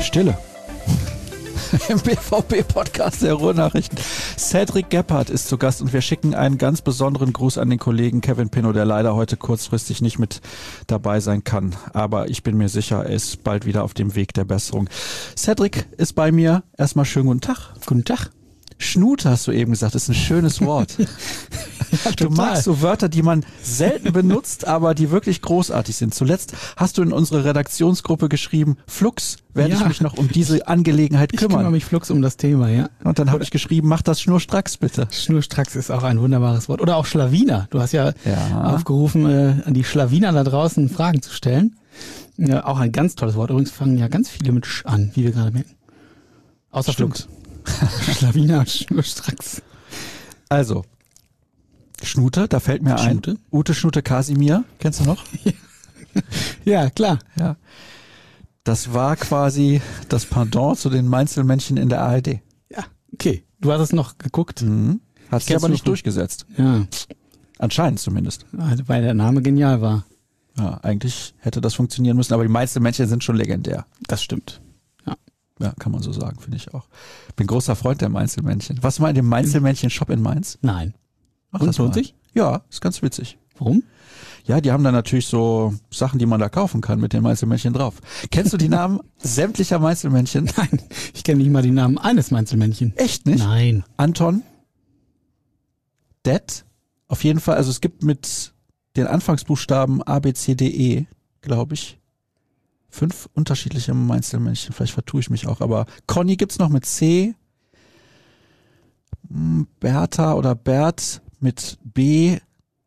Stille. Im BVB-Podcast der Ruhrnachrichten. Cedric Gebhardt ist zu Gast und wir schicken einen ganz besonderen Gruß an den Kollegen Kevin Pinnow, der leider heute kurzfristig nicht mit dabei sein kann. Aber ich bin mir sicher, er ist bald wieder auf dem Weg der Besserung. Cedric ist bei mir. Erstmal schönen guten Tag. Guten Tag. Schnute hast du eben gesagt, ist ein schönes Wort. Ja, du magst so Wörter, die man selten benutzt, aber die wirklich großartig sind. Zuletzt hast du in unsere Redaktionsgruppe geschrieben, Flux, werde ich mich noch um diese Angelegenheit kümmern. Ich kümmere mich flugs um das Thema, ja. Und dann habe ich geschrieben, mach das schnurstracks bitte. Schnurstracks ist auch ein wunderbares Wort. Oder auch Schlawiner. Du hast ja aufgerufen, an die Schlawiner da draußen Fragen zu stellen. Ja, auch ein ganz tolles Wort. Übrigens fangen ja ganz viele mit Sch an, wie wir gerade merken. Außer Flux. Schlawiner, Schnurstracks. Also, Schnute, da fällt mir Schnute? ein. Ute Schnute Kasimir, kennst du noch? Ja, klar. Ja. Das war quasi das Pendant zu den Mainzelmännchen in der ARD. Ja, okay. Du hast es noch geguckt. Mhm. Hat sich aber nicht durchgesetzt. Ja. Anscheinend zumindest. Weil der Name genial war. Ja, eigentlich hätte das funktionieren müssen, aber die Mainzelmännchen sind schon legendär. Das stimmt. Ja, kann man so sagen, finde ich auch. Bin großer Freund der Mainzelmännchen. Was mal in dem Mainzelmännchen-Shop in Mainz? Nein. Ach, Und lohnt sich? Ja, ist ganz witzig. Warum? Ja, die haben da natürlich so Sachen, die man da kaufen kann mit den Mainzelmännchen drauf. Kennst du die Namen sämtlicher Mainzelmännchen? Nein, ich kenne nicht mal die Namen eines Mainzelmännchen. Echt nicht? Nein. Anton? Det? Auf jeden Fall, also es gibt mit den Anfangsbuchstaben A, B, C, D, E, glaube ich, 5 unterschiedliche Mainzelmännchen. Vielleicht vertue ich mich auch, aber Conny gibt's noch mit C, Bertha oder Bert mit B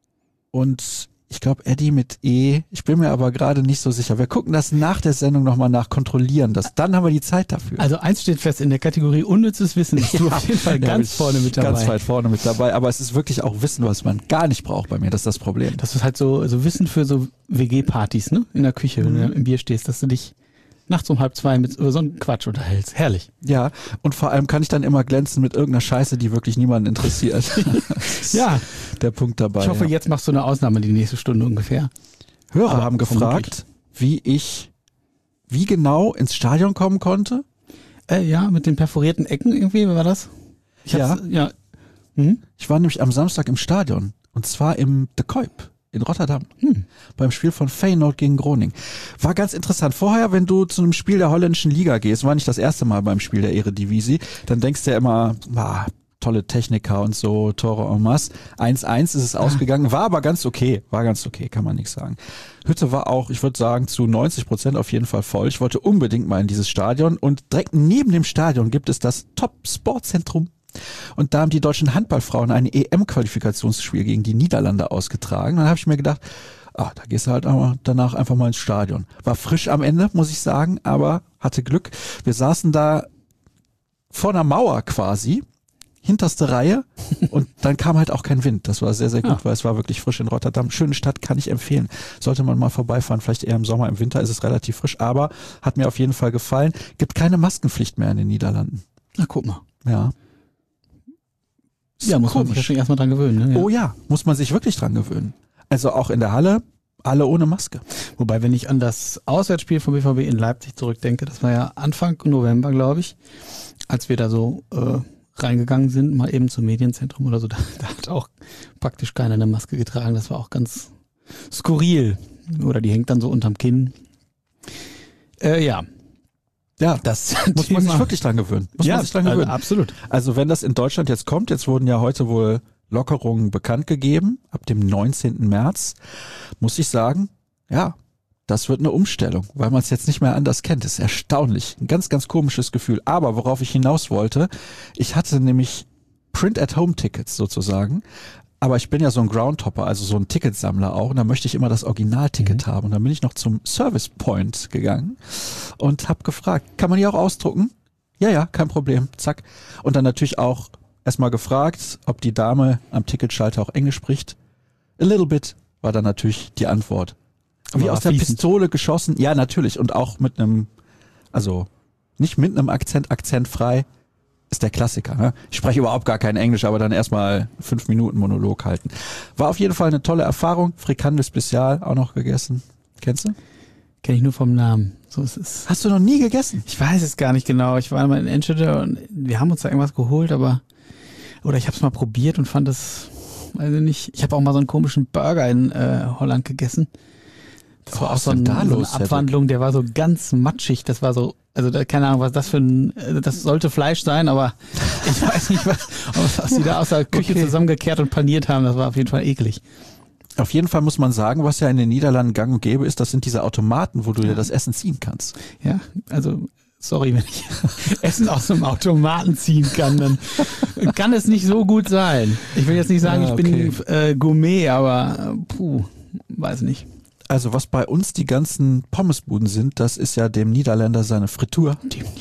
und ich glaube Eddie mit E. Ich bin mir aber gerade nicht so sicher. Wir gucken das nach der Sendung nochmal nach, kontrollieren das. Dann haben wir die Zeit dafür. Also eins steht fest, in der Kategorie unnützes Wissen bist du auf jeden Fall ganz vorne mit dabei. Ganz weit vorne mit dabei, aber es ist wirklich auch Wissen, was man gar nicht braucht bei mir. Das ist das Problem. Das ist halt so Wissen für so WG-Partys, ne? In der Küche, wenn du im Bier stehst, dass du dich nachts um 1:30 mit über so einen Quatsch unterhältst. Herrlich. Ja, und vor allem kann ich dann immer glänzen mit irgendeiner Scheiße, die wirklich niemanden interessiert. Ja. Der Punkt dabei. Ich hoffe, jetzt machst du eine Ausnahme die nächste Stunde ungefähr. Hörer haben gefragt, wie genau ins Stadion kommen konnte. Ja, mit den perforierten Ecken irgendwie, wie war das? Ich war nämlich am Samstag im Stadion. Und zwar im De Kuip in Rotterdam. Beim Spiel von Feyenoord gegen Groningen. War ganz interessant. Vorher, wenn du zu einem Spiel der holländischen Liga gehst, war nicht das erste Mal beim Spiel der Eredivisie, dann denkst du ja immer, tolle Techniker und so, Tore en masse. 1-1 ist es ausgegangen, war aber ganz okay. War ganz okay, kann man nichts sagen. Hütte war auch, ich würde sagen, zu 90% auf jeden Fall voll. Ich wollte unbedingt mal in dieses Stadion und direkt neben dem Stadion gibt es das Top-Sportzentrum. Und da haben die deutschen Handballfrauen ein EM-Qualifikationsspiel gegen die Niederlande ausgetragen. Dann habe ich mir gedacht, da gehst du halt danach einfach mal ins Stadion. War frisch am Ende, muss ich sagen, aber hatte Glück. Wir saßen da vor einer Mauer quasi, hinterste Reihe, und dann kam halt auch kein Wind. Das war sehr, sehr gut, weil es war wirklich frisch in Rotterdam. Schöne Stadt, kann ich empfehlen. Sollte man mal vorbeifahren, vielleicht eher im Sommer, im Winter ist es relativ frisch, aber hat mir auf jeden Fall gefallen. Gibt keine Maskenpflicht mehr in den Niederlanden. Na, guck mal. Ja. Ja, muss man sich ja schon erstmal dran gewöhnen. Ne? Ja. Oh ja, muss man sich wirklich dran gewöhnen. Also auch in der Halle, alle ohne Maske. Wobei, wenn ich an das Auswärtsspiel vom BVB in Leipzig zurückdenke, das war ja Anfang November, glaube ich, als wir da so reingegangen sind, mal eben zum Medienzentrum oder so, da hat auch praktisch keiner eine Maske getragen. Das war auch ganz skurril. Oder die hängt dann so unterm Kinn. Ja, das muss man sich wirklich dran gewöhnen. Also absolut. Also wenn das in Deutschland jetzt kommt, jetzt wurden ja heute wohl Lockerungen bekannt gegeben, ab dem 19. März, muss ich sagen, ja, das wird eine Umstellung, weil man es jetzt nicht mehr anders kennt. Das ist erstaunlich. Ein ganz, ganz komisches Gefühl. Aber worauf ich hinaus wollte, ich hatte nämlich Print-at-Home-Tickets sozusagen. Aber ich bin ja so ein Groundhopper, also so ein Ticketsammler auch, und da möchte ich immer das Originalticket haben. Und dann bin ich noch zum Service Point gegangen und habe gefragt, kann man die auch ausdrucken? Ja, kein Problem, zack. Und dann natürlich auch erstmal gefragt, ob die Dame am Ticketschalter auch Englisch spricht. A little bit war dann natürlich die Antwort. Wie aus der Pistole geschossen, ja natürlich, und auch mit einem, also nicht mit einem Akzent, akzentfrei. Ist der Klassiker, ne? Ich spreche überhaupt gar kein Englisch, aber dann erstmal 5 Minuten Monolog halten. War auf jeden Fall eine tolle Erfahrung. Frikandel Spezial auch noch gegessen. Kennst du? Kenne ich nur vom Namen. So ist es. Hast du noch nie gegessen? Ich weiß es gar nicht genau. Ich war mal in Enschede und wir haben uns da irgendwas geholt, oder ich habe es mal probiert und fand es, weiß ich nicht. Ich habe auch mal so einen komischen Burger in Holland gegessen. Das war auch so eine Abwandlung, der war so ganz matschig. Das war so, also keine Ahnung, was das das sollte Fleisch sein, aber ich weiß nicht, was die da aus der Küche zusammengekehrt und paniert haben. Das war auf jeden Fall eklig. Auf jeden Fall muss man sagen, was ja in den Niederlanden gang und gäbe ist, das sind diese Automaten, wo du dir das Essen ziehen kannst. Ja, also sorry, wenn ich Essen aus einem Automaten ziehen kann, dann kann es nicht so gut sein. Ich will jetzt nicht sagen, ich bin Gourmet, aber weiß nicht. Also was bei uns die ganzen Pommesbuden sind, das ist ja dem Niederländer seine Frittur.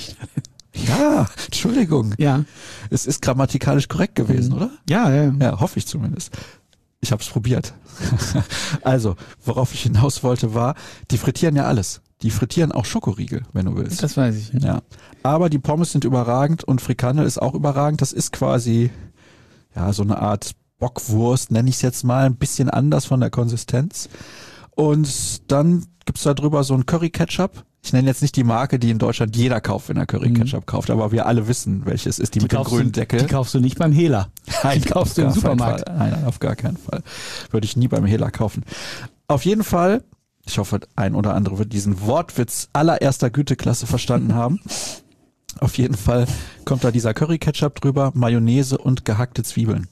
Ja, Entschuldigung. Ja. Es ist grammatikalisch korrekt gewesen, oder? Ja. Ja, hoffe ich zumindest. Ich habe es probiert. Also, worauf ich hinaus wollte, war, die frittieren ja alles. Die frittieren auch Schokoriegel, wenn du willst. Das weiß ich. Ja. Aber die Pommes sind überragend und Frikandel ist auch überragend. Das ist quasi ja so eine Art Bockwurst, nenne ich es jetzt mal, ein bisschen anders von der Konsistenz. Und dann gibt's da drüber so ein Curry-Ketchup. Ich nenne jetzt nicht die Marke, die in Deutschland jeder kauft, wenn er Curry-Ketchup kauft, aber wir alle wissen, welches ist, die mit dem grünen Deckel. Die kaufst du nicht beim Hela. Nein, die kaufst du im Supermarkt. Nein, auf gar keinen Fall. Würde ich nie beim Hela kaufen. Auf jeden Fall, ich hoffe, ein oder andere wird diesen Wortwitz allererster Güteklasse verstanden haben. Auf jeden Fall kommt da dieser Curry-Ketchup drüber, Mayonnaise und gehackte Zwiebeln.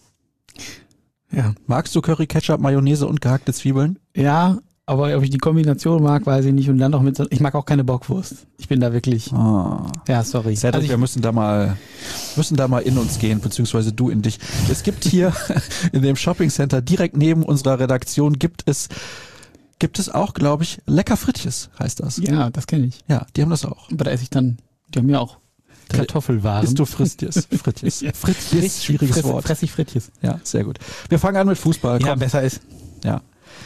Ja. Magst du Curry-Ketchup, Mayonnaise und gehackte Zwiebeln? Ja, aber ob ich die Kombination mag, weiß ich nicht. Und dann noch ich mag auch keine Bockwurst. Ich bin da wirklich. Ja, sorry. Cedric, wir müssen da mal in uns gehen, beziehungsweise du in dich. Es gibt hier in dem Shoppingcenter direkt neben unserer Redaktion gibt es auch, glaube ich, lecker Frittjes, heißt das. Ja, das kenne ich. Ja, die haben das auch. Aber da esse ich dann, die haben ja auch Kartoffelwaren. Isst du Frittjes? Frittjes. Frittjes, schwieriges Wort. Fress ich Frittjes. Ja, sehr gut. Wir fangen an mit Fußball. Ja, besser ist. Ja.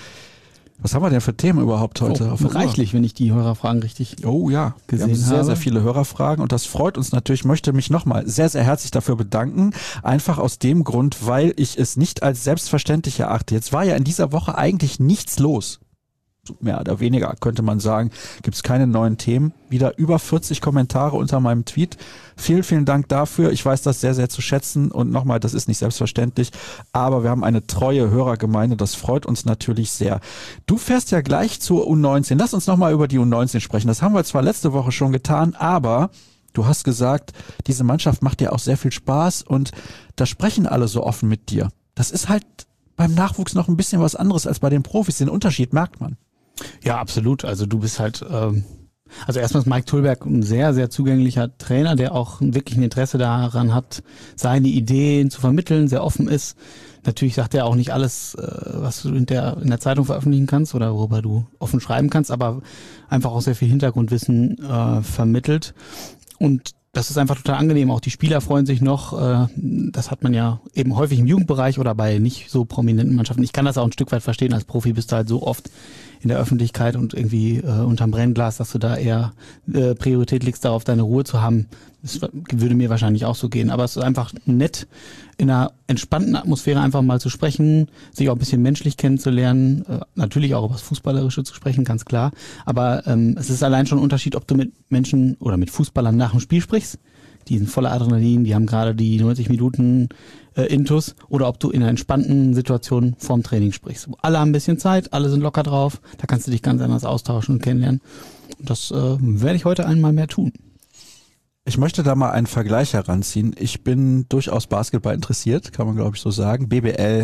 Was haben wir denn für Themen überhaupt heute? Reichlich, wenn ich die Hörerfragen richtig gesehen habe. Wir haben sehr, sehr viele Hörerfragen und das freut uns natürlich. Ich möchte mich nochmal sehr, sehr herzlich dafür bedanken. Einfach aus dem Grund, weil ich es nicht als selbstverständlich erachte. Jetzt war ja in dieser Woche eigentlich nichts los. Mehr oder weniger könnte man sagen, gibt es keine neuen Themen. Wieder über 40 Kommentare unter meinem Tweet. Vielen, vielen Dank dafür. Ich weiß das sehr, sehr zu schätzen und nochmal, das ist nicht selbstverständlich, aber wir haben eine treue Hörergemeinde, das freut uns natürlich sehr. Du fährst ja gleich zur U19. Lass uns nochmal über die U19 sprechen. Das haben wir zwar letzte Woche schon getan, aber du hast gesagt, diese Mannschaft macht dir auch sehr viel Spaß und da sprechen alle so offen mit dir. Das ist halt beim Nachwuchs noch ein bisschen was anderes als bei den Profis. Den Unterschied merkt man. Ja, absolut. Also du bist halt, also erstmal ist Mike Tullberg ein sehr, sehr zugänglicher Trainer, der auch wirklich ein Interesse daran hat, seine Ideen zu vermitteln, sehr offen ist. Natürlich sagt er auch nicht alles, was du in der Zeitung veröffentlichen kannst oder worüber du offen schreiben kannst, aber einfach auch sehr viel Hintergrundwissen vermittelt. Und das ist einfach total angenehm. Auch die Spieler freuen sich noch. Das hat man ja eben häufig im Jugendbereich oder bei nicht so prominenten Mannschaften. Ich kann das auch ein Stück weit verstehen. Als Profi bist du halt so oft in der Öffentlichkeit und irgendwie unterm Brennglas, dass du da eher Priorität legst, darauf deine Ruhe zu haben. Das würde mir wahrscheinlich auch so gehen. Aber es ist einfach nett, in einer entspannten Atmosphäre einfach mal zu sprechen, sich auch ein bisschen menschlich kennenzulernen, natürlich auch über das Fußballerische zu sprechen, ganz klar. Aber es ist allein schon ein Unterschied, ob du mit Menschen oder mit Fußballern nach dem Spiel sprichst. Die sind voller Adrenalin, die haben gerade die 90 Minuten Intus, oder ob du in einer entspannten Situation vorm Training sprichst. Alle haben ein bisschen Zeit, alle sind locker drauf, da kannst du dich ganz anders austauschen und kennenlernen. Und das werde ich heute einmal mehr tun. Ich möchte da mal einen Vergleich heranziehen. Ich bin durchaus Basketball interessiert, kann man glaube ich so sagen. BBL,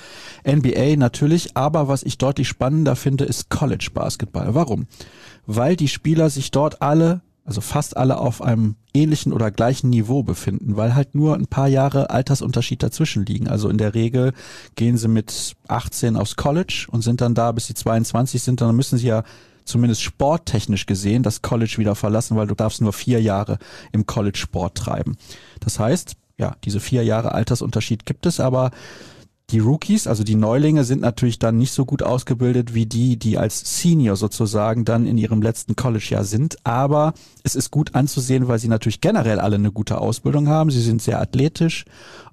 NBA natürlich, aber was ich deutlich spannender finde, ist College Basketball. Warum? Weil die Spieler sich dort alle, also fast alle, auf einem ähnlichen oder gleichen Niveau befinden, weil halt nur ein paar Jahre Altersunterschied dazwischen liegen. Also in der Regel gehen sie mit 18 aufs College und sind dann da, bis sie 22 sind, dann müssen sie ja zumindest sporttechnisch gesehen das College wieder verlassen, weil du darfst nur 4 Jahre im College Sport treiben. Das heißt, ja, diese 4 Jahre Altersunterschied gibt es, aber die Rookies, also die Neulinge, sind natürlich dann nicht so gut ausgebildet wie die als Senior sozusagen dann in ihrem letzten College-Jahr sind. Aber es ist gut anzusehen, weil sie natürlich generell alle eine gute Ausbildung haben. Sie sind sehr athletisch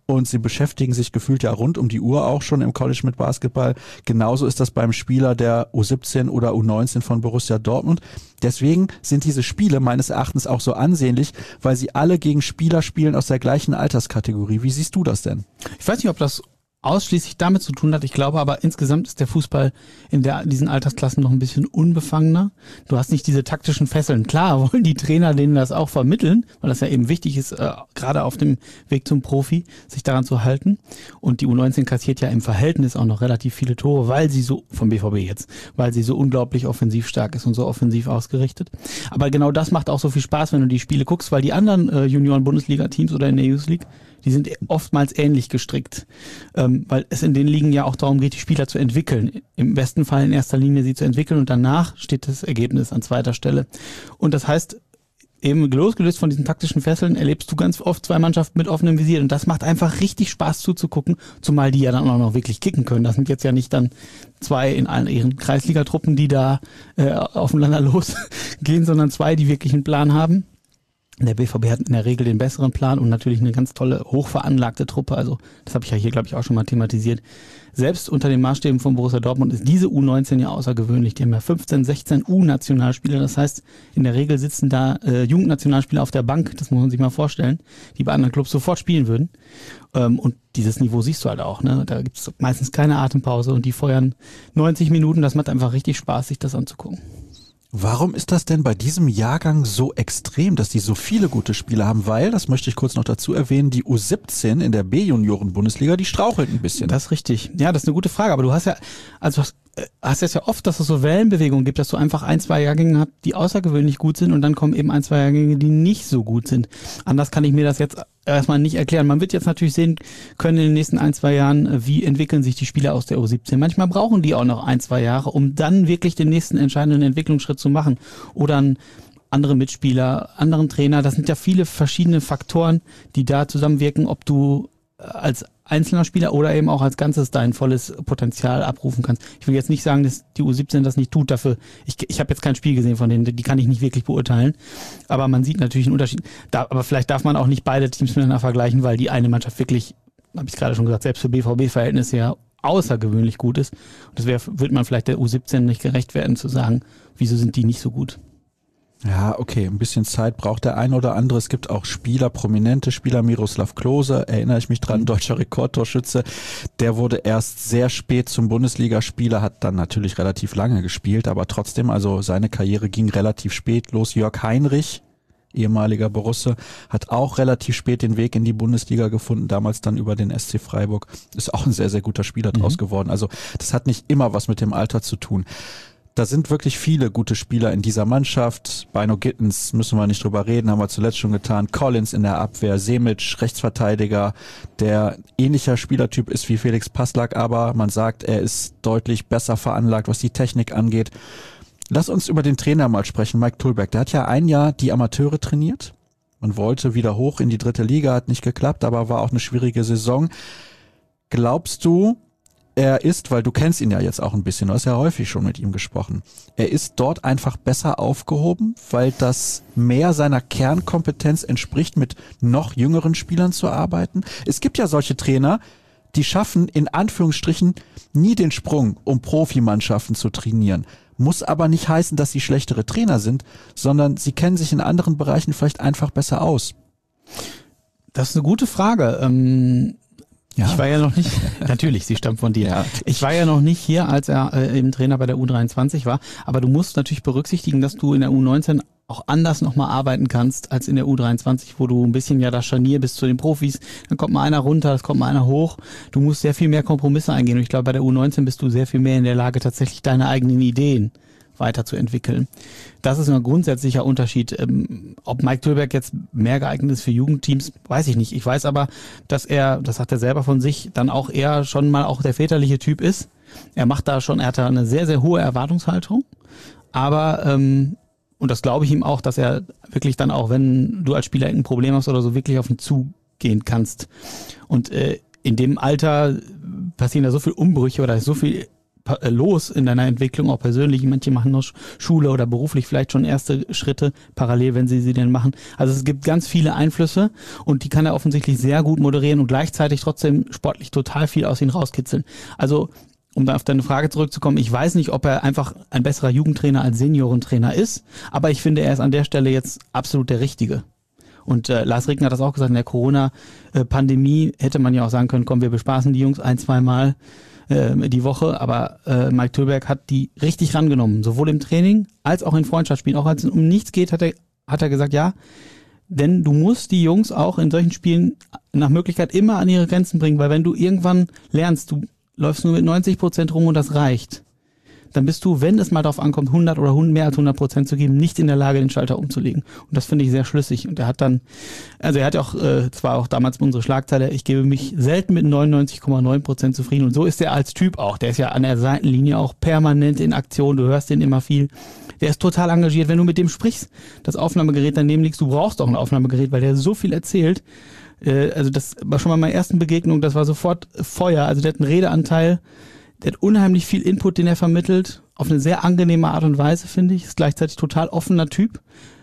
und sie beschäftigen sich gefühlt ja rund um die Uhr auch schon im College mit Basketball. Genauso ist das beim Spieler der U17 oder U19 von Borussia Dortmund. Deswegen sind diese Spiele meines Erachtens auch so ansehnlich, weil sie alle gegen Spieler spielen aus der gleichen Alterskategorie. Wie siehst du das denn? Ich weiß nicht, ob das ausschließlich damit zu tun hat. Ich glaube aber insgesamt ist der Fußball in diesen Altersklassen noch ein bisschen unbefangener. Du hast nicht diese taktischen Fesseln. Klar wollen die Trainer denen das auch vermitteln, weil das ja eben wichtig ist, gerade auf dem Weg zum Profi, sich daran zu halten. Und die U19 kassiert ja im Verhältnis auch noch relativ viele Tore, weil sie so, vom BVB jetzt, weil sie so unglaublich offensiv stark ist und so offensiv ausgerichtet. Aber genau das macht auch so viel Spaß, wenn du die Spiele guckst, weil die anderen Junioren-Bundesliga-Teams oder in der Youth League, die sind oftmals ähnlich gestrickt, weil es in den Ligen ja auch darum geht, die Spieler zu entwickeln. Im besten Fall in erster Linie sie zu entwickeln und danach steht das Ergebnis an zweiter Stelle. Und das heißt, eben losgelöst von diesen taktischen Fesseln erlebst du ganz oft zwei Mannschaften mit offenem Visier und das macht einfach richtig Spaß zuzugucken, zumal die ja dann auch noch wirklich kicken können. Das sind jetzt ja nicht dann zwei in allen ihren Kreisligatruppen, die da aufeinander losgehen, sondern zwei, die wirklich einen Plan haben. Der BVB hat in der Regel den besseren Plan und natürlich eine ganz tolle, hochveranlagte Truppe. Also das habe ich ja hier, glaube ich, auch schon mal thematisiert. Selbst unter den Maßstäben von Borussia Dortmund ist diese U19 ja außergewöhnlich. Die haben ja 15, 16 U-Nationalspieler. Das heißt, in der Regel sitzen da Jugendnationalspieler auf der Bank. Das muss man sich mal vorstellen, die bei anderen Clubs sofort spielen würden. Und dieses Niveau siehst du halt auch. Ne? Da gibt es meistens keine Atempause und die feuern 90 Minuten. Das macht einfach richtig Spaß, sich das anzugucken. Warum ist das denn bei diesem Jahrgang so extrem, dass die so viele gute Spieler haben? Weil, das möchte ich kurz noch dazu erwähnen, die U17 in der B-Junioren-Bundesliga, die strauchelt ein bisschen. Das ist richtig. Ja, das ist eine gute Frage. Aber du hast ja, also hast es ja oft, dass es so Wellenbewegungen gibt, dass du einfach 1, 2 Jahrgänge hast, die außergewöhnlich gut sind und dann kommen eben 1, 2 Jahrgänge, die nicht so gut sind. Anders kann ich mir das jetzt erstmal nicht erklären. Man wird jetzt natürlich sehen können in den nächsten 1, 2 Jahren, wie entwickeln sich die Spieler aus der U17. Manchmal brauchen die auch noch 1, 2 Jahre, um dann wirklich den nächsten entscheidenden Entwicklungsschritt zu machen. Oder andere Mitspieler, anderen Trainer. Das sind ja viele verschiedene Faktoren, die da zusammenwirken, ob du als einzelner Spieler oder eben auch als Ganzes dein volles Potenzial abrufen kannst. Ich will jetzt nicht sagen, dass die U17 das nicht tut. Dafür, ich habe jetzt kein Spiel gesehen von denen, die kann ich nicht wirklich beurteilen. Aber man sieht natürlich einen Unterschied. Aber vielleicht darf man auch nicht beide Teams miteinander vergleichen, weil die eine Mannschaft wirklich, habe ich gerade schon gesagt, selbst für BVB-Verhältnisse ja außergewöhnlich gut ist. Und das wird man vielleicht der U17 nicht gerecht werden, zu sagen, wieso sind die nicht so gut. Ja, okay, ein bisschen Zeit braucht der ein oder andere. Es gibt auch Spieler, prominente Spieler, Miroslav Klose, erinnere ich mich dran, deutscher Rekordtorschütze. Der wurde erst sehr spät zum Bundesligaspieler, hat dann natürlich relativ lange gespielt, aber trotzdem, also seine Karriere ging relativ spät los. Jörg Heinrich, ehemaliger Borusse, hat auch relativ spät den Weg in die Bundesliga gefunden, damals dann über den SC Freiburg. Ist auch ein sehr, sehr guter Spieler draus geworden. Also das hat nicht immer was mit dem Alter zu tun. Da sind wirklich viele gute Spieler in dieser Mannschaft. Bino Gittens, müssen wir nicht drüber reden, haben wir zuletzt schon getan. Collins in der Abwehr, Semic, Rechtsverteidiger, der ähnlicher Spielertyp ist wie Felix Passlack, aber man sagt, er ist deutlich besser veranlagt, was die Technik angeht. Lass uns über den Trainer mal sprechen, Mike Tulberg. Der hat ja ein Jahr die Amateure trainiert. Man wollte wieder hoch in die 3. Liga, hat nicht geklappt, aber war auch eine schwierige Saison. Glaubst du, er ist, weil du kennst ihn ja jetzt auch ein bisschen, du hast ja häufig schon mit ihm gesprochen, er ist dort einfach besser aufgehoben, weil das mehr seiner Kernkompetenz entspricht, mit noch jüngeren Spielern zu arbeiten? Es gibt ja solche Trainer, die schaffen in Anführungsstrichen nie den Sprung, um Profimannschaften zu trainieren. Muss aber nicht heißen, dass sie schlechtere Trainer sind, sondern sie kennen sich in anderen Bereichen vielleicht einfach besser aus. Das ist eine gute Frage. Ja. Ich war ja noch nicht, natürlich, sie stammt von dir. Ja. Ich war ja noch nicht hier, als er eben Trainer bei der U23 war, aber du musst natürlich berücksichtigen, dass du in der U19 auch anders nochmal arbeiten kannst als in der U23, wo du ein bisschen ja das Scharnier bist zu den Profis. Dann kommt mal einer runter, es kommt mal einer hoch. Du musst sehr viel mehr Kompromisse eingehen und ich glaube, bei der U19 bist du sehr viel mehr in der Lage, tatsächlich deine eigenen Ideen weiterzuentwickeln. Das ist ein grundsätzlicher Unterschied. Ob Mike Tulberg jetzt mehr geeignet ist für Jugendteams, weiß ich nicht. Ich weiß aber, dass er, das sagt er selber von sich, dann auch eher schon mal auch der väterliche Typ ist. Er hat da eine sehr, sehr hohe Erwartungshaltung. Aber, und das glaube ich ihm auch, dass er wirklich dann auch, wenn du als Spieler ein Problem hast oder so, wirklich auf ihn zugehen kannst. Und in dem Alter passieren da so viel Umbrüche oder so viel los in deiner Entwicklung, auch persönlich. Manche machen noch Schule oder beruflich vielleicht schon erste Schritte parallel, wenn sie denn machen. Also es gibt ganz viele Einflüsse und die kann er offensichtlich sehr gut moderieren und gleichzeitig trotzdem sportlich total viel aus ihm rauskitzeln. Also um da auf deine Frage zurückzukommen, ich weiß nicht, ob er einfach ein besserer Jugendtrainer als Seniorentrainer ist, aber ich finde, er ist an der Stelle jetzt absolut der Richtige. Und Lars Ricken hat das auch gesagt, in der Corona-Pandemie hätte man ja auch sagen können, komm, wir bespaßen die Jungs 1-2 Mal die Woche, aber Mike Tüllberg hat die richtig rangenommen, sowohl im Training als auch in Freundschaftsspielen. Auch als es um nichts geht, hat er gesagt, ja, denn du musst die Jungs auch in solchen Spielen nach Möglichkeit immer an ihre Grenzen bringen, weil wenn du irgendwann lernst, du läufst nur mit 90% rum und das reicht, dann bist du, wenn es mal darauf ankommt, 100 oder mehr als 100% zu geben, nicht in der Lage, den Schalter umzulegen. Und das finde ich sehr schlüssig. Und er hat dann, also er hat auch, zwar auch damals unsere Schlagzeile, ich gebe mich selten mit 99,9% zufrieden. Und so ist er als Typ auch. Der ist ja an der Seitenlinie auch permanent in Aktion. Du hörst den immer viel. Der ist total engagiert. Wenn du mit dem sprichst, das Aufnahmegerät daneben liegst, du brauchst auch ein Aufnahmegerät, weil der so viel erzählt. Also das war schon mal meine ersten Begegnung, das war sofort Feuer. Also der hat einen Redeanteil, der hat unheimlich viel Input, den er vermittelt, auf eine sehr angenehme Art und Weise, finde ich. Ist gleichzeitig total offener Typ.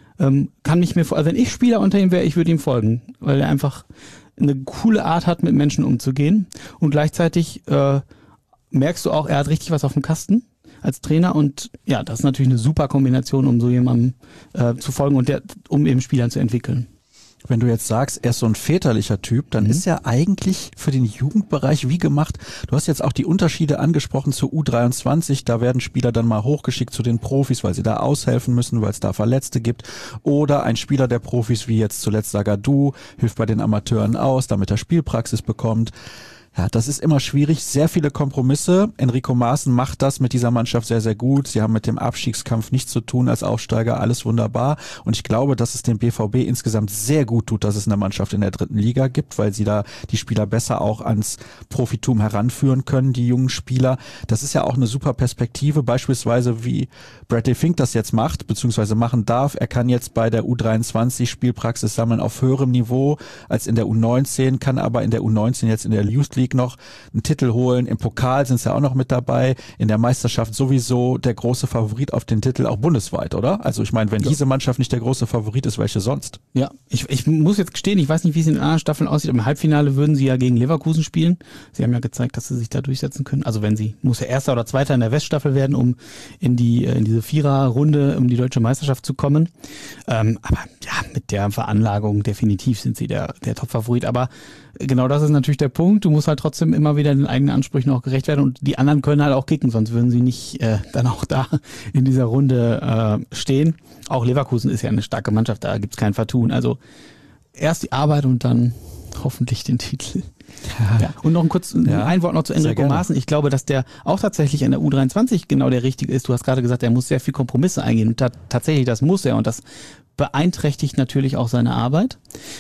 Kann mich mir, also wenn ich Spieler unter ihm wäre, ich würde ihm folgen, weil er einfach eine coole Art hat, mit Menschen umzugehen. Und gleichzeitig merkst du auch, er hat richtig was auf dem Kasten als Trainer. Und ja, das ist natürlich eine super Kombination, um so jemandem zu folgen und um eben Spielern zu entwickeln. Wenn du jetzt sagst, er ist so ein väterlicher Typ, dann ist er eigentlich für den Jugendbereich wie gemacht. Du hast jetzt auch die Unterschiede angesprochen zur U23. Da werden Spieler dann mal hochgeschickt zu den Profis, weil sie da aushelfen müssen, weil es da Verletzte gibt. Oder ein Spieler der Profis, wie jetzt zuletzt Zagadou, hilft bei den Amateuren aus, damit er Spielpraxis bekommt. Ja, das ist immer schwierig. Sehr viele Kompromisse. Enrico Maaßen macht das mit dieser Mannschaft sehr, sehr gut. Sie haben mit dem Abstiegskampf nichts zu tun als Aufsteiger. Alles wunderbar. Und ich glaube, dass es dem BVB insgesamt sehr gut tut, dass es eine Mannschaft in der 3. Liga gibt, weil sie da die Spieler besser auch ans Profitum heranführen können, die jungen Spieler. Das ist ja auch eine super Perspektive. Beispielsweise wie Bradley Fink das jetzt macht, beziehungsweise machen darf. Er kann jetzt bei der U23 Spielpraxis sammeln auf höherem Niveau als in der U19, kann aber in der U19 jetzt in der Youth League noch einen Titel holen. Im Pokal sind sie ja auch noch mit dabei. In der Meisterschaft sowieso der große Favorit auf den Titel, auch bundesweit, oder? Also ich meine, wenn diese Mannschaft nicht der große Favorit ist, welche sonst? Ja, ich muss jetzt gestehen, ich weiß nicht, wie es in den anderen Staffeln aussieht. Im Halbfinale würden sie ja gegen Leverkusen spielen. Sie haben ja gezeigt, dass sie sich da durchsetzen können. Also wenn sie, muss ja Erster oder Zweiter in der Weststaffel werden, um in diese Viererrunde, um die deutsche Meisterschaft zu kommen. Aber ja, mit der Veranlagung definitiv sind sie der Top-Favorit. Aber genau das ist natürlich der Punkt. Du musst halt trotzdem immer wieder den eigenen Ansprüchen auch gerecht werden und die anderen können halt auch kicken, sonst würden sie nicht dann auch da in dieser Runde stehen. Auch Leverkusen ist ja eine starke Mannschaft, da gibt's kein Vertun. Also erst die Arbeit und dann hoffentlich den Titel. Ja. Und noch ein Wort noch zu Enrico Maaßen. Ich glaube, dass der auch tatsächlich an der U23 genau der Richtige ist. Du hast gerade gesagt, er muss sehr viel Kompromisse eingehen und tatsächlich, das muss er und das beeinträchtigt natürlich auch seine Arbeit.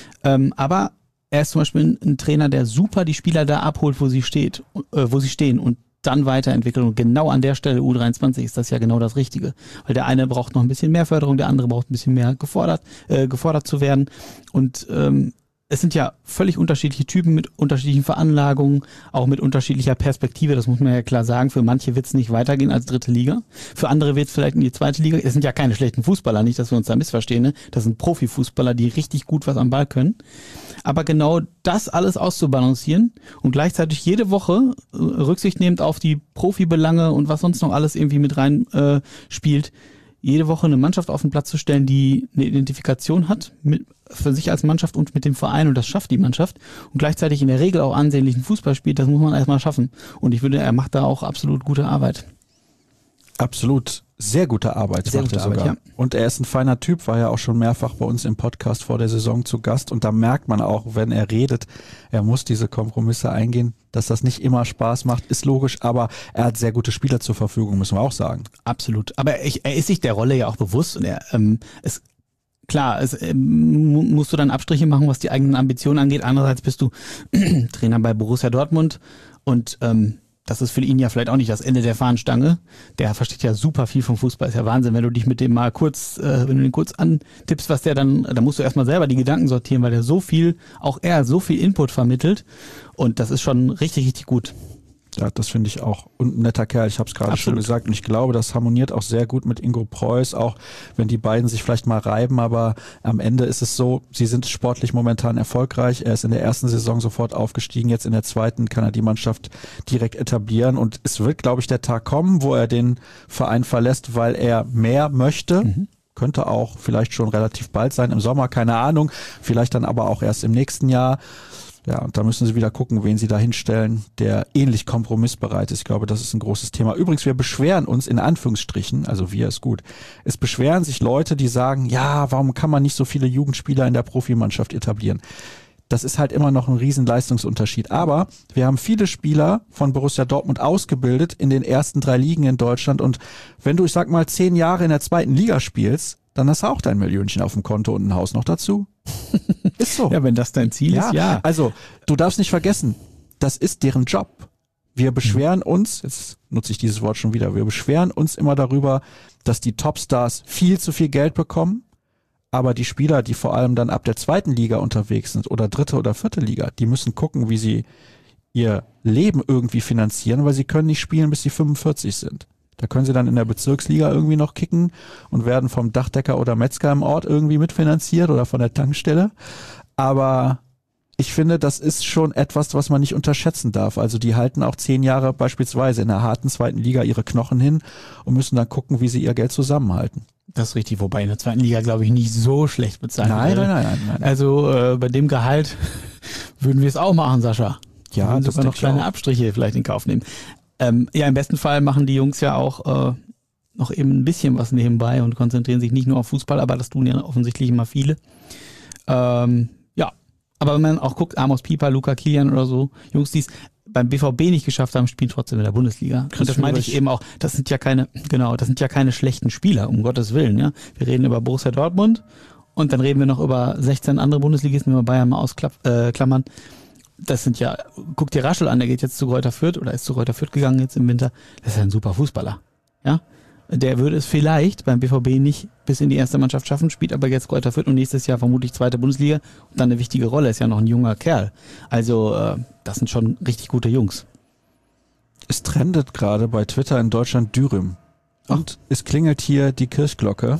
Aber er ist zum Beispiel ein Trainer, der super die Spieler da abholt, wo sie stehen und dann weiterentwickelt. Und genau an der Stelle U23 ist das ja genau das Richtige. Weil der eine braucht noch ein bisschen mehr Förderung, der andere braucht ein bisschen mehr gefordert zu werden. Und es sind ja völlig unterschiedliche Typen mit unterschiedlichen Veranlagungen, auch mit unterschiedlicher Perspektive, das muss man ja klar sagen. Für manche wird es nicht weitergehen als 3. Liga, für andere wird es vielleicht in die 2. Liga. Es sind ja keine schlechten Fußballer, nicht, dass wir uns da missverstehen. Ne? Das sind Profifußballer, die richtig gut was am Ball können. Aber genau das alles auszubalancieren und gleichzeitig jede Woche Rücksicht nehmend auf die Profibelange und was sonst noch alles irgendwie mit rein spielt, jede Woche eine Mannschaft auf den Platz zu stellen, die eine Identifikation hat für sich als Mannschaft und mit dem Verein, und das schafft die Mannschaft, und gleichzeitig in der Regel auch ansehnlichen Fußball spielt, das muss man erstmal schaffen. Und ich finde, er macht da auch absolut gute Arbeit. Absolut. Sehr gute Arbeit macht er sogar. Ja. Und er ist ein feiner Typ, war ja auch schon mehrfach bei uns im Podcast vor der Saison zu Gast. Und da merkt man auch, wenn er redet, er muss diese Kompromisse eingehen. Dass das nicht immer Spaß macht, ist logisch, aber er hat sehr gute Spieler zur Verfügung, müssen wir auch sagen. Absolut. Aber er ist sich der Rolle ja auch bewusst. Und musst du dann Abstriche machen, was die eigenen Ambitionen angeht. Andererseits bist du Trainer bei Borussia Dortmund und das ist für ihn ja vielleicht auch nicht das Ende der Fahnenstange. Der versteht ja super viel vom Fußball. Ist ja Wahnsinn, wenn du dich mit dem mal kurz, wenn du den kurz antippst, was der dann musst du erstmal selber die Gedanken sortieren, weil der so viel Input vermittelt. Und das ist schon richtig, richtig gut. Ja, das finde ich auch. Und ein netter Kerl, ich habe es gerade schon gesagt. Und ich glaube, das harmoniert auch sehr gut mit Ingo Preuß, auch wenn die beiden sich vielleicht mal reiben. Aber am Ende ist es so, sie sind sportlich momentan erfolgreich. Er ist in der ersten Saison sofort aufgestiegen. Jetzt in der zweiten kann er die Mannschaft direkt etablieren. Und es wird, glaube ich, der Tag kommen, wo er den Verein verlässt, weil er mehr möchte. Könnte auch vielleicht schon relativ bald sein, im Sommer, keine Ahnung. Vielleicht dann aber auch erst im nächsten Jahr. Ja, und da müssen sie wieder gucken, wen sie da hinstellen, der ähnlich kompromissbereit ist. Ich glaube, das ist ein großes Thema. Übrigens, wir beschweren uns in Anführungsstrichen, also wir ist gut, es beschweren sich Leute, die sagen, ja, warum kann man nicht so viele Jugendspieler in der Profimannschaft etablieren? Das ist halt immer noch ein riesen Leistungsunterschied. Aber wir haben viele Spieler von Borussia Dortmund ausgebildet in den ersten 3 Ligen in Deutschland. Und wenn du, ich sag mal, 10 Jahre in der 2. Liga spielst, dann hast du auch dein Millionchen auf dem Konto und ein Haus noch dazu. Ist so. Ja, wenn das dein Ziel ist, ja. Also, du darfst nicht vergessen, das ist deren Job. Wir beschweren uns, jetzt nutze ich dieses Wort schon wieder, wir beschweren uns immer darüber, dass die Topstars viel zu viel Geld bekommen, aber die Spieler, die vor allem dann ab der 2. Liga unterwegs sind oder 3. oder 4. Liga, die müssen gucken, wie sie ihr Leben irgendwie finanzieren, weil sie können nicht spielen, bis sie 45 sind. Da können sie dann in der Bezirksliga irgendwie noch kicken und werden vom Dachdecker oder Metzger im Ort irgendwie mitfinanziert oder von der Tankstelle. Aber ich finde, das ist schon etwas, was man nicht unterschätzen darf. Also die halten auch 10 Jahre beispielsweise in der harten 2. Liga ihre Knochen hin und müssen dann gucken, wie sie ihr Geld zusammenhalten. Das ist richtig, wobei in der 2. Liga, glaube ich, nicht so schlecht bezahlt Nein. Also bei dem Gehalt würden wir es auch machen, Sascha. Ja, würden das sogar noch denke ich kleine auch. Abstriche vielleicht in Kauf nehmen. Ja, im besten Fall machen die Jungs ja auch noch eben ein bisschen was nebenbei und konzentrieren sich nicht nur auf Fußball, aber das tun ja offensichtlich immer viele. Ja, aber wenn man auch guckt, Amos Pieper, Luca Kilian oder so, Jungs, die es beim BVB nicht geschafft haben, spielen trotzdem in der Bundesliga. Und das meinte ich eben auch, das sind ja keine schlechten Spieler, um Gottes Willen, ja. Wir reden über Borussia Dortmund und dann reden wir noch über 16 andere Bundesligisten, wenn wir Bayern mal ausklammern. Das sind ja, guck dir Raschel an, der geht jetzt zu Greuther Fürth oder ist zu Greuther Fürth gegangen jetzt im Winter. Das ist ja ein super Fußballer, ja. Der würde es vielleicht beim BVB nicht bis in die erste Mannschaft schaffen, spielt aber jetzt Greuther Fürth und nächstes Jahr vermutlich 2. Bundesliga und dann eine wichtige Rolle, ist ja noch ein junger Kerl. Also das sind schon richtig gute Jungs. Es trendet gerade bei Twitter in Deutschland Dürüm. Und es klingelt hier die Kirchglocke.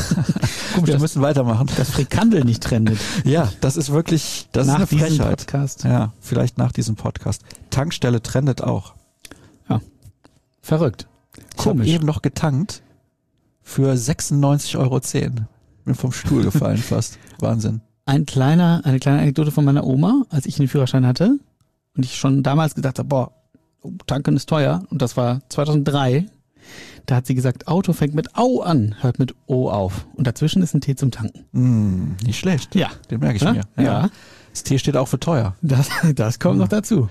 Wir müssen weitermachen. Das Frikandel nicht trendet. Ja, das ist wirklich, das nach ist eine diesem Frechheit. Podcast. Ja, vielleicht nach diesem Podcast. Tankstelle trendet auch. Ja, verrückt. Ich habe Komisch. eben noch getankt für 96,10 €. Bin vom Stuhl gefallen fast. Wahnsinn. Eine kleine Anekdote von meiner Oma, als ich den Führerschein hatte und ich schon damals gedacht habe, boah, tanken ist teuer und das war 2003. Da hat sie gesagt, Auto fängt mit Au an, hört mit O auf. Und dazwischen ist ein T zum Tanken. Nicht schlecht. Ja. Den merke ich mir. Ja. Das T steht auch für teuer. Das kommt noch dazu.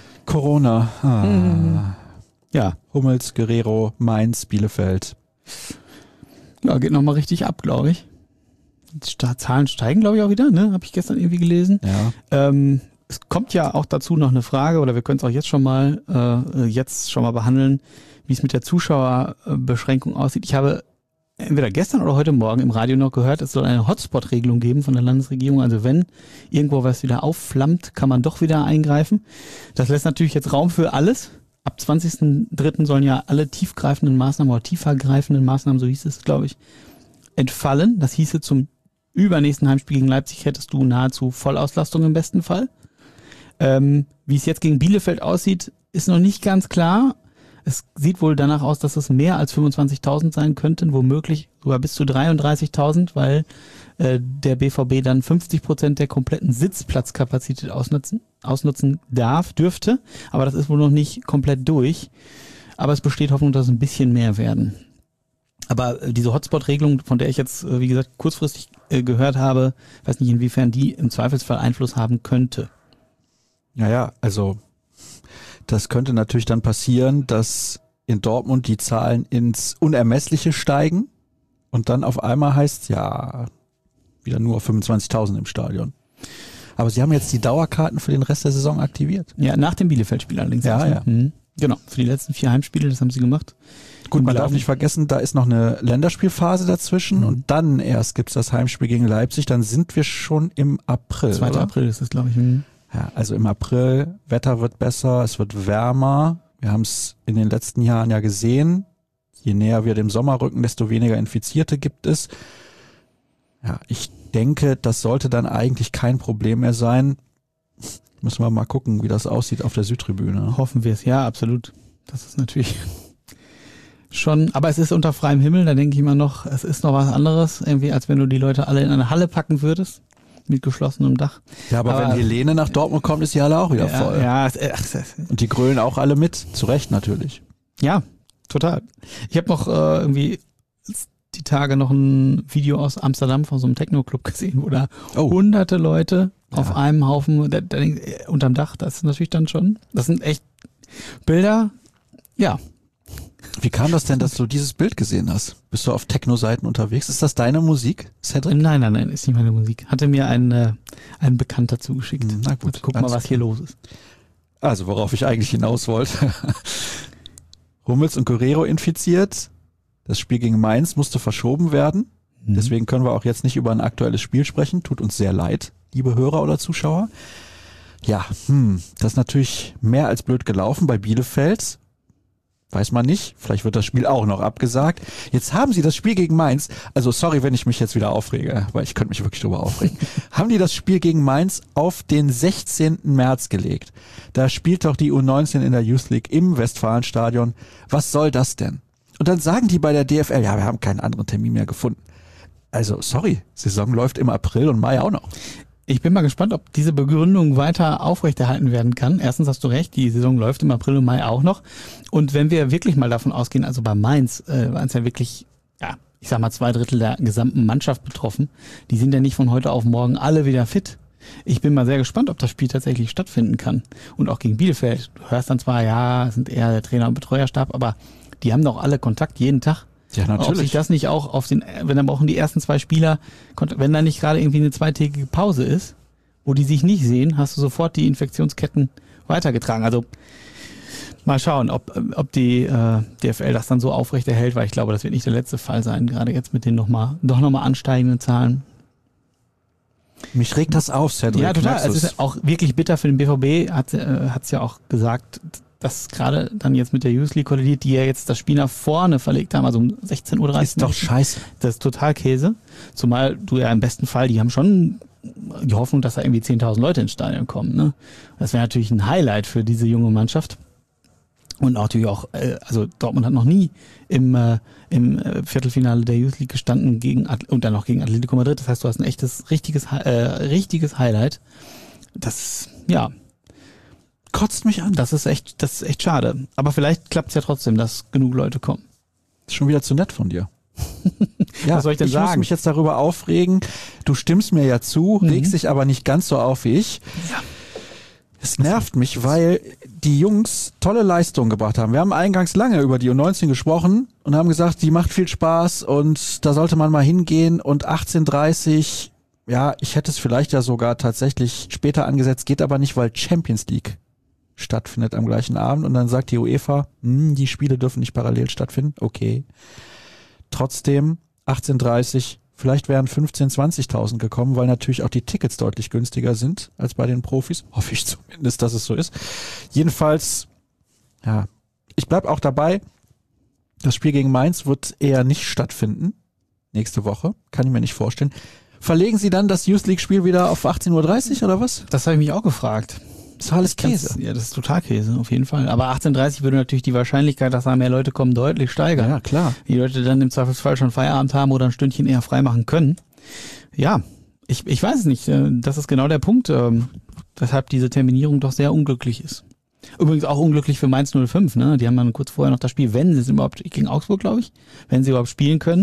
Corona. Ja. Hummels, Guerrero, Mainz, Bielefeld. Ja, geht nochmal richtig ab, glaube ich. Die Zahlen steigen, glaube ich, auch wieder, ne? Habe ich gestern irgendwie gelesen. Ja. Es kommt ja auch dazu noch eine Frage, oder wir können es auch jetzt schon mal behandeln, wie es mit der Zuschauerbeschränkung aussieht. Ich habe entweder gestern oder heute Morgen im Radio noch gehört, es soll eine Hotspot-Regelung geben von der Landesregierung. Also wenn irgendwo was wieder aufflammt, kann man doch wieder eingreifen. Das lässt natürlich jetzt Raum für alles. Ab 20.03. sollen ja alle tiefgreifenden Maßnahmen oder tiefergreifenden Maßnahmen, so hieß es, glaube ich, entfallen. Das hieße, zum übernächsten Heimspiel gegen Leipzig hättest du nahezu Vollauslastung im besten Fall. Wie es jetzt gegen Bielefeld aussieht, ist noch nicht ganz klar. Es sieht wohl danach aus, dass es mehr als 25.000 sein könnten, womöglich sogar bis zu 33.000, weil der BVB dann 50% der kompletten Sitzplatzkapazität ausnutzen dürfte. Aber das ist wohl noch nicht komplett durch. Aber es besteht Hoffnung, dass es ein bisschen mehr werden. Aber diese Hotspot-Regelung, von der ich jetzt, wie gesagt, kurzfristig gehört habe, weiß nicht, inwiefern die im Zweifelsfall Einfluss haben könnte. Naja, also das könnte natürlich dann passieren, dass in Dortmund die Zahlen ins Unermessliche steigen und dann auf einmal heißt ja wieder nur 25.000 im Stadion. Aber sie haben jetzt die Dauerkarten für den Rest der Saison aktiviert. Ja, nach dem Bielefeld-Spiel allerdings. Ja. Genau, für die letzten 4 Heimspiele, das haben sie gemacht. Gut, man darf nicht vergessen, da ist noch eine Länderspielphase dazwischen und dann erst gibt's das Heimspiel gegen Leipzig, dann sind wir schon im April. 2. oder? April ist das, glaube ich. Ja, also im April, Wetter wird besser, es wird wärmer. Wir haben es in den letzten Jahren ja gesehen. Je näher wir dem Sommer rücken, desto weniger Infizierte gibt es. Ja, ich denke, das sollte dann eigentlich kein Problem mehr sein. Müssen wir mal gucken, wie das aussieht auf der Südtribüne. Hoffen wir es, ja, absolut. Das ist natürlich schon, aber es ist unter freiem Himmel, da denke ich immer noch, es ist noch was anderes, irgendwie, als wenn du die Leute alle in eine Halle packen würdest, mit geschlossenem Dach. Ja, aber wenn Helene nach Dortmund kommt, ist die Halle auch wieder voll. Ja, und die grölen auch alle mit, zu Recht natürlich. Ja, total. Ich habe noch irgendwie die Tage noch ein Video aus Amsterdam von so einem Techno-Club gesehen, wo da hunderte Leute auf einem Haufen unterm Dach, das ist natürlich dann schon, das sind echt Bilder, ja. Wie kam das denn, dass du dieses Bild gesehen hast? Bist du auf Techno-Seiten unterwegs? Ist das deine Musik, Cedric? Nein, ist nicht meine Musik. Hatte mir ein Bekannter zugeschickt. Na gut. Also, guck mal, was hier los ist. Also, worauf ich eigentlich hinaus wollte. Hummels und Guerrero infiziert. Das Spiel gegen Mainz musste verschoben werden. Deswegen können wir auch jetzt nicht über ein aktuelles Spiel sprechen. Tut uns sehr leid, liebe Hörer oder Zuschauer. Ja, das ist natürlich mehr als blöd gelaufen bei Bielefeld. Weiß man nicht. Vielleicht wird das Spiel auch noch abgesagt. Jetzt haben sie das Spiel gegen Mainz, also sorry, wenn ich mich jetzt wieder aufrege, weil ich könnte mich wirklich drüber aufregen, haben die das Spiel gegen Mainz auf den 16. März gelegt. Da spielt doch die U19 in der Youth League im Westfalenstadion. Was soll das denn? Und dann sagen die bei der DFL, ja, wir haben keinen anderen Termin mehr gefunden. Also sorry, Saison läuft im April und Mai auch noch. Ich bin mal gespannt, ob diese Begründung weiter aufrechterhalten werden kann. Erstens hast du recht, die Saison läuft im April und Mai auch noch. Und wenn wir wirklich mal davon ausgehen, also bei Mainz waren es ja wirklich, ja, ich sag mal 2/3 der gesamten Mannschaft betroffen. Die sind ja nicht von heute auf morgen alle wieder fit. Ich bin mal sehr gespannt, ob das Spiel tatsächlich stattfinden kann. Und auch gegen Bielefeld. Du hörst dann zwar, ja, es sind eher der Trainer- und Betreuerstab, aber die haben doch alle Kontakt jeden Tag. Ja, natürlich. Ob sich das nicht auch auf wenn dann brauchen die ersten 2 Spieler, wenn da nicht gerade irgendwie eine 2-tägige Pause ist, wo die sich nicht sehen, hast du sofort die Infektionsketten weitergetragen. Also mal schauen, ob die DFL das dann so aufrechterhält, weil ich glaube, das wird nicht der letzte Fall sein, gerade jetzt mit den noch mal ansteigenden Zahlen. Mich regt das auf, Cedric. Ja, total. Es ist auch wirklich bitter für den BVB, hat's ja auch gesagt, dass gerade dann jetzt mit der Youth League kollidiert, die ja jetzt das Spiel nach vorne verlegt haben, also um 16:30 Uhr. Ist doch scheiße. Das ist total Käse. Zumal du ja im besten Fall, die haben schon die Hoffnung, dass da irgendwie 10.000 Leute ins Stadion kommen. Ne? Das wäre natürlich ein Highlight für diese junge Mannschaft. Und natürlich auch, also Dortmund hat noch nie im Viertelfinale der Youth League gestanden und dann noch gegen Atletico Madrid. Das heißt, du hast ein richtiges Highlight. Das, ja, kotzt mich an. Das ist echt schade. Aber vielleicht klappt es ja trotzdem, dass genug Leute kommen. Ist schon wieder zu nett von dir. Ja, was soll ich denn sagen? Ich muss mich jetzt darüber aufregen. Du stimmst mir ja zu, regst dich aber nicht ganz so auf wie ich. Ja. Es nervt mich, weil die Jungs tolle Leistungen gebracht haben. Wir haben eingangs lange über die U19 gesprochen und haben gesagt, die macht viel Spaß und da sollte man mal hingehen. Und 18:30, ja, ich hätte es vielleicht ja sogar tatsächlich später angesetzt, geht aber nicht, weil Champions League stattfindet am gleichen Abend. Und dann sagt die UEFA, die Spiele dürfen nicht parallel stattfinden. Okay. Trotzdem 18:30, vielleicht wären 15.000, 20.000 gekommen, weil natürlich auch die Tickets deutlich günstiger sind als bei den Profis. Hoffe ich zumindest, dass es so ist. Jedenfalls, ja, ich bleib auch dabei. Das Spiel gegen Mainz wird eher nicht stattfinden. Nächste Woche. Kann ich mir nicht vorstellen. Verlegen Sie dann das Youth League Spiel wieder auf 18:30 Uhr oder was? Das habe ich mich auch gefragt. Das ist alles Käse. Ja, das ist total Käse, auf jeden Fall. Aber 18:30 würde natürlich die Wahrscheinlichkeit, dass da mehr Leute kommen, deutlich steigern. Ja, klar. Die Leute dann im Zweifelsfall schon Feierabend haben oder ein Stündchen eher freimachen können. Ja, ich weiß es nicht. Das ist genau der Punkt, weshalb diese Terminierung doch sehr unglücklich ist. Übrigens auch unglücklich für Mainz 05, ne? Die haben dann kurz vorher noch das Spiel, wenn sie es überhaupt, gegen Augsburg, glaube ich, wenn sie überhaupt spielen können.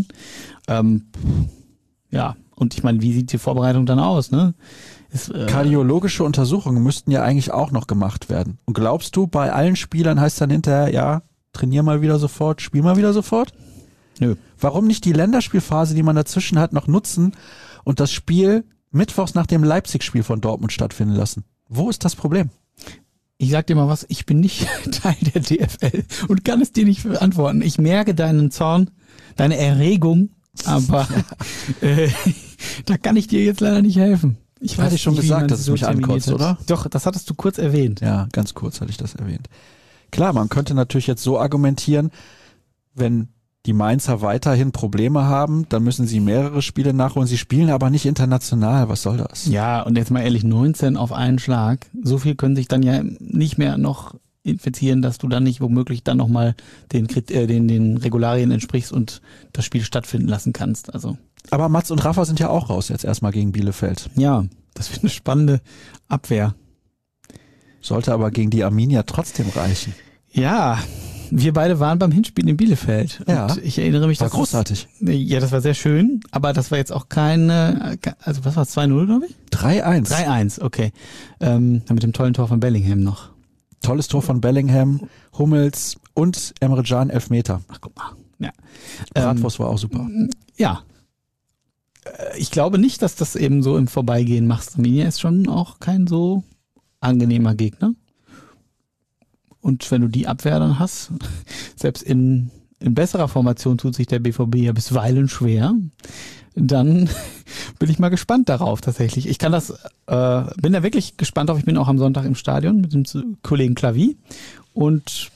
Ja, und ich meine, wie sieht die Vorbereitung dann aus, ne? Kardiologische Untersuchungen müssten ja eigentlich auch noch gemacht werden. Und glaubst du, bei allen Spielern heißt dann hinterher, ja, trainier mal wieder sofort, spiel mal wieder sofort? Nö. Warum nicht die Länderspielphase, die man dazwischen hat, noch nutzen und das Spiel mittwochs nach dem Leipzig-Spiel von Dortmund stattfinden lassen? Wo ist das Problem? Ich sag dir mal was, ich bin nicht Teil der DFL und kann es dir nicht beantworten. Ich merke deinen Zorn, deine Erregung, aber da kann ich dir jetzt leider nicht helfen. Ich hatte schon gesagt, dass es mich ankotzt, oder? Doch, das hattest du kurz erwähnt. Ja, ganz kurz hatte ich das erwähnt. Klar, man könnte natürlich jetzt so argumentieren, wenn die Mainzer weiterhin Probleme haben, dann müssen sie mehrere Spiele nachholen. Sie spielen aber nicht international. Was soll das? Ja, und jetzt mal ehrlich, 19 auf einen Schlag. So viel können sich dann ja nicht mehr noch infizieren, dass du dann nicht womöglich dann nochmal den Regularien entsprichst und das Spiel stattfinden lassen kannst. Also. Aber Mats und Rafa sind ja auch raus jetzt erstmal gegen Bielefeld. Ja, das wird eine spannende Abwehr. Sollte aber gegen die Arminia trotzdem reichen. Ja, wir beide waren beim Hinspiel in Bielefeld. Ja, und ich erinnere mich, war großartig. Ja, das war sehr schön, aber das war jetzt auch keine, also was war es, 2-0, glaube ich? 3-1. 3-1, okay. Mit dem tollen Tor von Bellingham noch. Tolles Tor von Bellingham, Hummels und Emre Can Elfmeter. Ach, guck mal. Ja. Bratwurst war auch super. Ja. Ich glaube nicht, dass das eben so im Vorbeigehen machst. Arminia ist schon auch kein so angenehmer Gegner. Und wenn du die Abwehr dann hast, selbst in besserer Formation tut sich der BVB ja bisweilen schwer, dann bin ich mal gespannt darauf tatsächlich. Ich kann das, bin da wirklich gespannt drauf. Ich bin auch am Sonntag im Stadion mit dem Kollegen Klavi und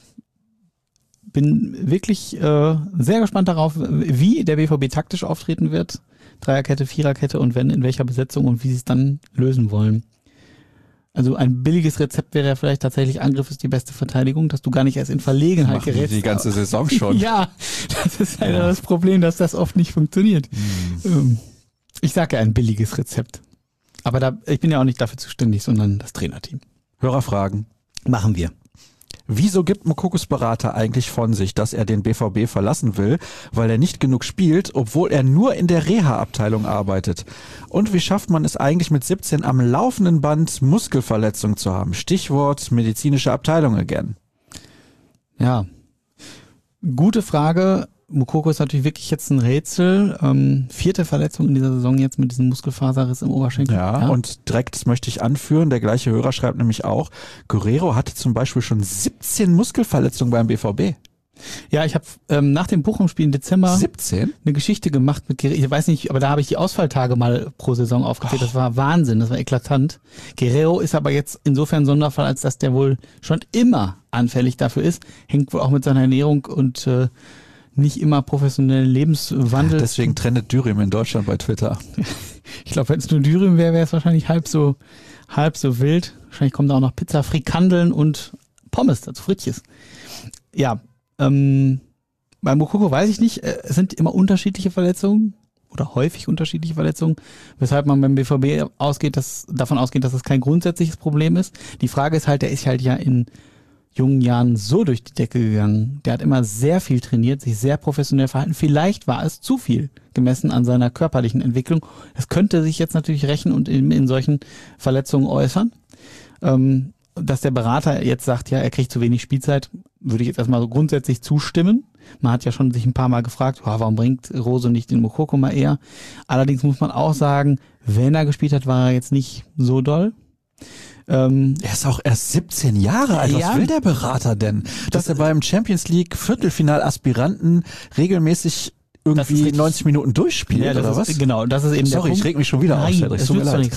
bin wirklich sehr gespannt darauf, wie der BVB taktisch auftreten wird. Dreierkette, Viererkette und wenn, in welcher Besetzung und wie sie es dann lösen wollen. Also ein billiges Rezept wäre ja vielleicht tatsächlich, Angriff ist die beste Verteidigung, dass du gar nicht erst in Verlegenheit gerätst. Die ganze Saison schon. Ja, das ist leider das Problem, dass das oft nicht funktioniert. Ich sage ja ein billiges Rezept. Aber ich bin ja auch nicht dafür zuständig, sondern das Trainerteam. Hörerfragen. Machen wir. Wieso gibt Moukokos Berater eigentlich von sich, dass er den BVB verlassen will, weil er nicht genug spielt, obwohl er nur in der Reha-Abteilung arbeitet? Und wie schafft man es eigentlich mit 17 am laufenden Band Muskelverletzungen zu haben? Stichwort medizinische Abteilung again. Ja, gute Frage. Moukoko ist natürlich wirklich jetzt ein Rätsel. 4. Verletzung in dieser Saison jetzt mit diesem Muskelfaserriss im Oberschenkel. Ja, und direkt, das möchte ich anführen, der gleiche Hörer schreibt nämlich auch, Guerrero hatte zum Beispiel schon 17 Muskelverletzungen beim BVB. Ja, ich habe nach dem Bochum-Spiel im Dezember 17? eine Geschichte gemacht mit Guerrero. Ich weiß nicht, aber da habe ich die Ausfalltage mal pro Saison aufgezählt. Das war Wahnsinn, das war eklatant. Guerrero ist aber jetzt insofern ein Sonderfall, als dass der wohl schon immer anfällig dafür ist. Hängt wohl auch mit seiner Ernährung und nicht immer professionellen Lebenswandel. Deswegen trendet Dürüm in Deutschland bei Twitter. Ich glaube, wenn es nur Dürüm wäre, wäre es wahrscheinlich halb so wild. Wahrscheinlich kommen da auch noch Pizza, Frikandeln und Pommes dazu, Frittjes. Ja, bei Moukoko weiß ich nicht, es sind immer unterschiedliche Verletzungen oder häufig unterschiedliche Verletzungen, weshalb man beim BVB davon ausgeht, dass es kein grundsätzliches Problem ist. Die Frage ist halt, der ist halt ja in jungen Jahren so durch die Decke gegangen. Der hat immer sehr viel trainiert, sich sehr professionell verhalten. Vielleicht war es zu viel, gemessen an seiner körperlichen Entwicklung. Das könnte sich jetzt natürlich rächen und in solchen Verletzungen äußern. Dass der Berater jetzt sagt, ja, er kriegt zu wenig Spielzeit, würde ich jetzt erstmal so grundsätzlich zustimmen. Man hat ja schon sich ein paar Mal gefragt, warum bringt Rose nicht den Moukoko mal eher? Allerdings muss man auch sagen, wenn er gespielt hat, war er jetzt nicht so doll. Er ist auch erst 17 Jahre alt. Was will der Berater denn? Dass er beim Champions League Viertelfinal-Aspiranten regelmäßig irgendwie 90 Minuten durchspielt, ja, oder was? Genau, das ist eben der Punkt. Ich reg mich schon wieder auf, Cedric. Tut mir leid.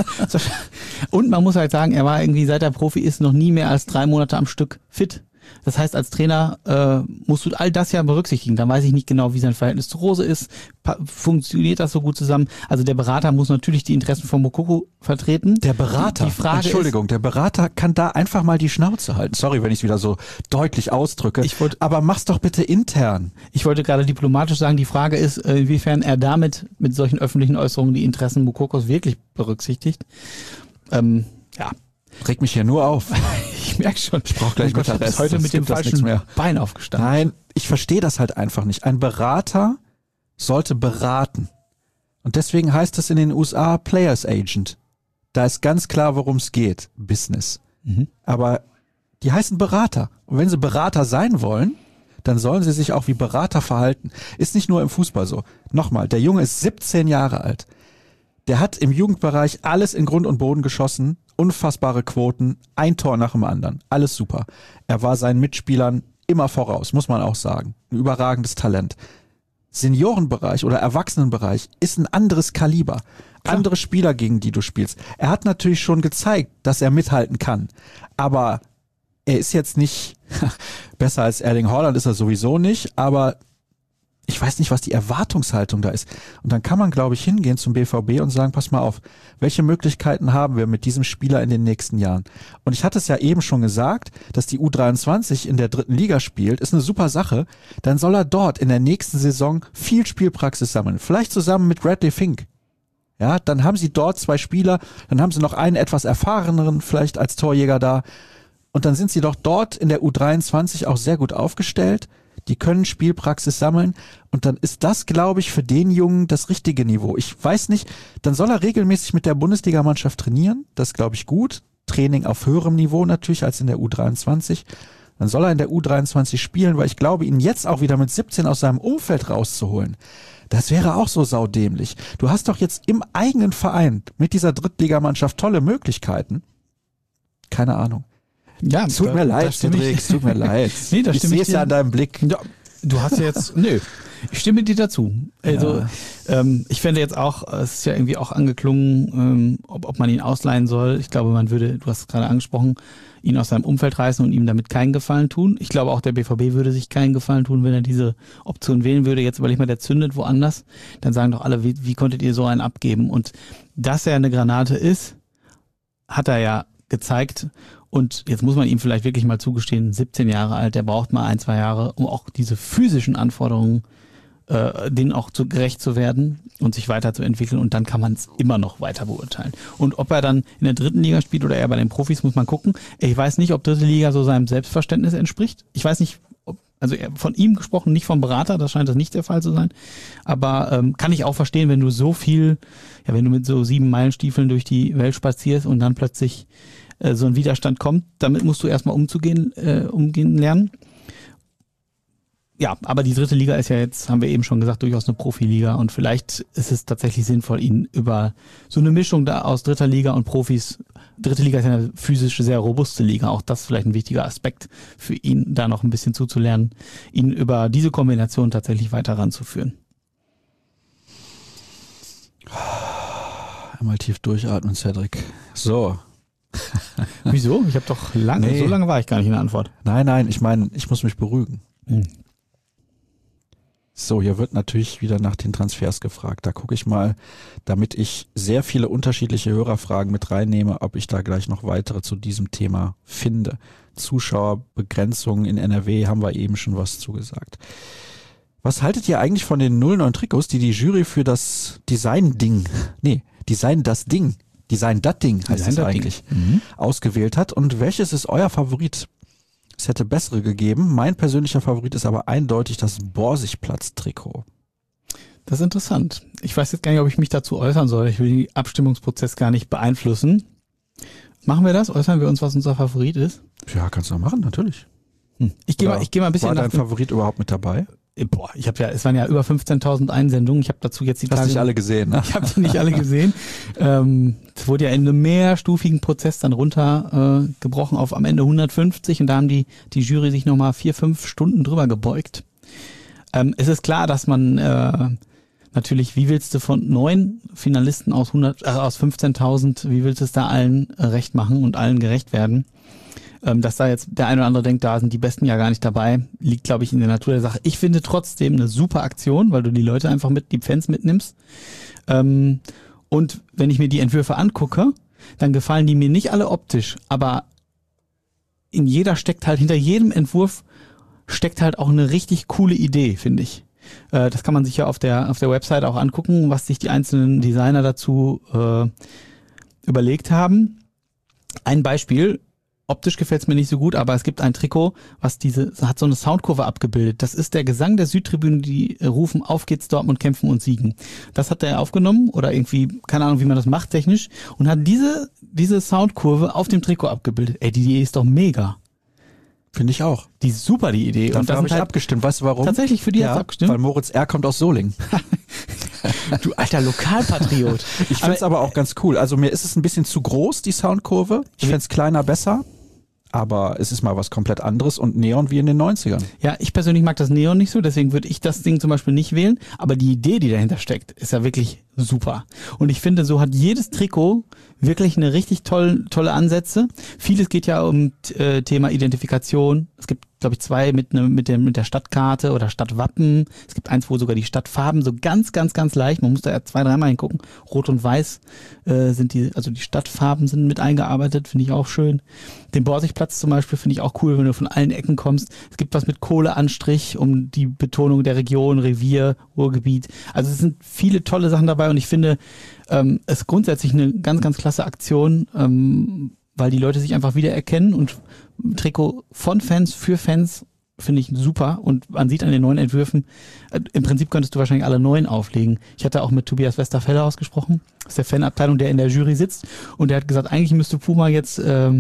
Und man muss halt sagen, er war irgendwie, seit er Profi ist, noch nie mehr als 3 Monate am Stück fit. Das heißt, als Trainer musst du all das ja berücksichtigen. Dann weiß ich nicht genau, wie sein Verhältnis zu Rose ist. Funktioniert das so gut zusammen? Also der Berater muss natürlich die Interessen von Moukoko vertreten. Der Berater, die Frage Entschuldigung, der Berater kann da einfach mal die Schnauze halten. Sorry, wenn ich es wieder so deutlich ausdrücke. Aber mach's doch bitte intern. Ich wollte gerade diplomatisch sagen, die Frage ist, inwiefern er damit mit solchen öffentlichen Äußerungen die Interessen Moukokos wirklich berücksichtigt. Ja. Regt mich hier nur auf. Ich merke schon. Ich brauche gleich Mittagessen. Ich bin heute mit dem falschen Bein aufgestanden. Nein, ich verstehe das halt einfach nicht. Ein Berater sollte beraten. Und deswegen heißt das in den USA Players Agent. Da ist ganz klar, worum es geht. Business. Aber die heißen Berater. Und wenn sie Berater sein wollen, dann sollen sie sich auch wie Berater verhalten. Ist nicht nur im Fußball so. Nochmal, der Junge ist 17 Jahre alt. Der hat im Jugendbereich alles in Grund und Boden geschossen, unfassbare Quoten, ein Tor nach dem anderen, alles super. Er war seinen Mitspielern immer voraus, muss man auch sagen. Ein überragendes Talent. Seniorenbereich oder Erwachsenenbereich ist ein anderes Kaliber. Klar. Andere Spieler, gegen die du spielst. Er hat natürlich schon gezeigt, dass er mithalten kann, aber er ist jetzt nicht Besser als Erling Haaland ist er sowieso nicht, aber ich weiß nicht, was die Erwartungshaltung da ist. Und dann kann man, glaube ich, hingehen zum BVB und sagen, pass mal auf, welche Möglichkeiten haben wir mit diesem Spieler in den nächsten Jahren? Und ich hatte es ja eben schon gesagt, dass die U23 in der 3. Liga spielt, ist eine super Sache. Dann soll er dort in der nächsten Saison viel Spielpraxis sammeln. Vielleicht zusammen mit Bradley Fink. Ja, dann haben sie dort 2 Spieler, dann haben sie noch einen etwas erfahreneren vielleicht als Torjäger da. Und dann sind sie doch dort in der U23 auch sehr gut aufgestellt. Die können Spielpraxis sammeln und dann ist das, glaube ich, für den Jungen das richtige Niveau. Ich weiß nicht, dann soll er regelmäßig mit der Bundesligamannschaft trainieren, das glaube ich gut. Training auf höherem Niveau natürlich als in der U23. Dann soll er in der U23 spielen, weil ich glaube, ihn jetzt auch wieder mit 17 aus seinem Umfeld rauszuholen, das wäre auch so saudämlich. Du hast doch jetzt im eigenen Verein mit dieser Drittligamannschaft tolle Möglichkeiten. Keine Ahnung. Ja, tut mir leid, Cedric, tut mir leid. Nee, ich sehe es ja an deinem Blick. Ja, du hast ja jetzt, nö, ich stimme dir dazu. Also ich fände jetzt auch, es ist ja irgendwie auch angeklungen, ob man ihn ausleihen soll. Ich glaube, man würde, du hast es gerade angesprochen, ihn aus seinem Umfeld reißen und ihm damit keinen Gefallen tun. Ich glaube auch, der BVB würde sich keinen Gefallen tun, wenn er diese Option wählen würde. Jetzt überleg mal, der zündet woanders. Dann sagen doch alle, wie konntet ihr so einen abgeben? Und dass er eine Granate ist, hat er ja gezeigt. Und jetzt muss man ihm vielleicht wirklich mal zugestehen, 17 Jahre alt, der braucht mal 1, 2 Jahre, um auch diese physischen Anforderungen, denen auch gerecht zu werden und sich weiterzuentwickeln. Und dann kann man es immer noch weiter beurteilen. Und ob er dann in der 3. Liga spielt oder eher bei den Profis, muss man gucken. Ich weiß nicht, ob 3. Liga so seinem Selbstverständnis entspricht. Ich weiß nicht, also von ihm gesprochen, nicht vom Berater, das scheint das nicht der Fall zu sein. Aber kann ich auch verstehen, wenn du so viel, ja, wenn du mit so 7 Meilenstiefeln durch die Welt spazierst und dann plötzlich so ein Widerstand kommt, damit musst du erstmal umgehen lernen. Ja, aber die 3. Liga ist ja jetzt, haben wir eben schon gesagt, durchaus eine Profiliga und vielleicht ist es tatsächlich sinnvoll, ihn über so eine Mischung da aus 3. Liga und Profis, 3. Liga ist ja eine physisch sehr robuste Liga, auch das ist vielleicht ein wichtiger Aspekt für ihn, da noch ein bisschen zuzulernen, ihn über diese Kombination tatsächlich weiter ranzuführen. Einmal tief durchatmen, Cedric. So. Wieso? Ich habe doch so lange war ich gar nicht in der Antwort. Nein, ich meine, ich muss mich beruhigen. So, hier wird natürlich wieder nach den Transfers gefragt. Da gucke ich mal, damit ich sehr viele unterschiedliche Hörerfragen mit reinnehme, ob ich da gleich noch weitere zu diesem Thema finde. Zuschauerbegrenzungen in NRW haben wir eben schon was zugesagt. Was haltet ihr eigentlich von den 09 Trikots, die Jury für das Design das Ding heißt es eigentlich, ausgewählt hat? Und welches ist euer Favorit? Es hätte bessere gegeben. Mein persönlicher Favorit ist aber eindeutig das Borsigplatz-Trikot. Das ist interessant. Ich weiß jetzt gar nicht, ob ich mich dazu äußern soll. Ich will den Abstimmungsprozess gar nicht beeinflussen. Machen wir das? Äußern wir uns, was unser Favorit ist? Ja, kannst du auch machen, natürlich. Ich gehe mal ein bisschen War dein Favorit überhaupt mit dabei? Boah, es waren ja über 15.000 Einsendungen. Ich habe dazu jetzt die Tage... Hast nicht alle gesehen, ne? Ich habe die nicht alle gesehen. Es wurde ja in einem mehrstufigen Prozess dann runtergebrochen auf am Ende 150 und da haben die Jury sich nochmal 4-5 Stunden drüber gebeugt. Es ist klar, dass man natürlich, wie willst du von 9 Finalisten aus 15.000, wie willst du es da allen recht machen und allen gerecht werden? Dass da jetzt der eine oder andere denkt, da sind die Besten ja gar nicht dabei, liegt, glaube ich, in der Natur der Sache. Ich finde trotzdem eine super Aktion, weil du die Leute einfach die Fans mitnimmst. Und wenn ich mir die Entwürfe angucke, dann gefallen die mir nicht alle optisch, aber hinter jedem Entwurf steckt halt auch eine richtig coole Idee, finde ich. Das kann man sich ja auf der Website auch angucken, was sich die einzelnen Designer dazu überlegt haben. Ein Beispiel: optisch gefällt es mir nicht so gut, aber es gibt ein Trikot, hat so eine Soundkurve abgebildet. Das ist der Gesang der Südtribüne, die rufen, auf geht's Dortmund, kämpfen und siegen. Das hat er aufgenommen oder irgendwie, keine Ahnung, wie man das macht technisch, und hat diese Soundkurve auf dem Trikot abgebildet. Ey, die Idee ist doch mega. Finde ich auch. Die ist super, die Idee. Dafür und das habe ich halt abgestimmt. Weißt du warum? Tatsächlich für die hast du abgestimmt? Weil Moritz R. kommt aus Solingen. Du alter Lokalpatriot. Ich finde es aber auch ganz cool. Also mir ist es ein bisschen zu groß, die Soundkurve. Ich fände es kleiner besser. aber es ist mal was komplett anderes und Neon wie in den 90ern. Ja, ich persönlich mag das Neon nicht so, deswegen würde ich das Ding zum Beispiel nicht wählen. Aber die Idee, die dahinter steckt, ist ja wirklich super. Und ich finde, so hat jedes Trikot wirklich eine richtig tolle Ansätze. Vieles geht ja um Thema Identifikation. Es gibt, glaube ich, 2 mit der Stadtkarte oder Stadtwappen. Es gibt eins, wo sogar die Stadtfarben so ganz, ganz, ganz leicht, man muss da ja 2-3 Mal hingucken. Rot und Weiß sind die Stadtfarben sind mit eingearbeitet, finde ich auch schön. Den Borsigplatz zum Beispiel finde ich auch cool, wenn du von allen Ecken kommst. Es gibt was mit Kohleanstrich, um die Betonung der Region, Revier, Ruhrgebiet. Also es sind viele tolle Sachen dabei und ich finde, es ist grundsätzlich eine ganz, ganz klasse Aktion, weil die Leute sich einfach wiedererkennen und Trikot von Fans für Fans finde ich super und man sieht an den neuen Entwürfen, im Prinzip könntest du wahrscheinlich alle 9 auflegen. Ich hatte auch mit Tobias Westerfeller ausgesprochen, aus der Fanabteilung, der in der Jury sitzt und der hat gesagt, eigentlich müsste Puma jetzt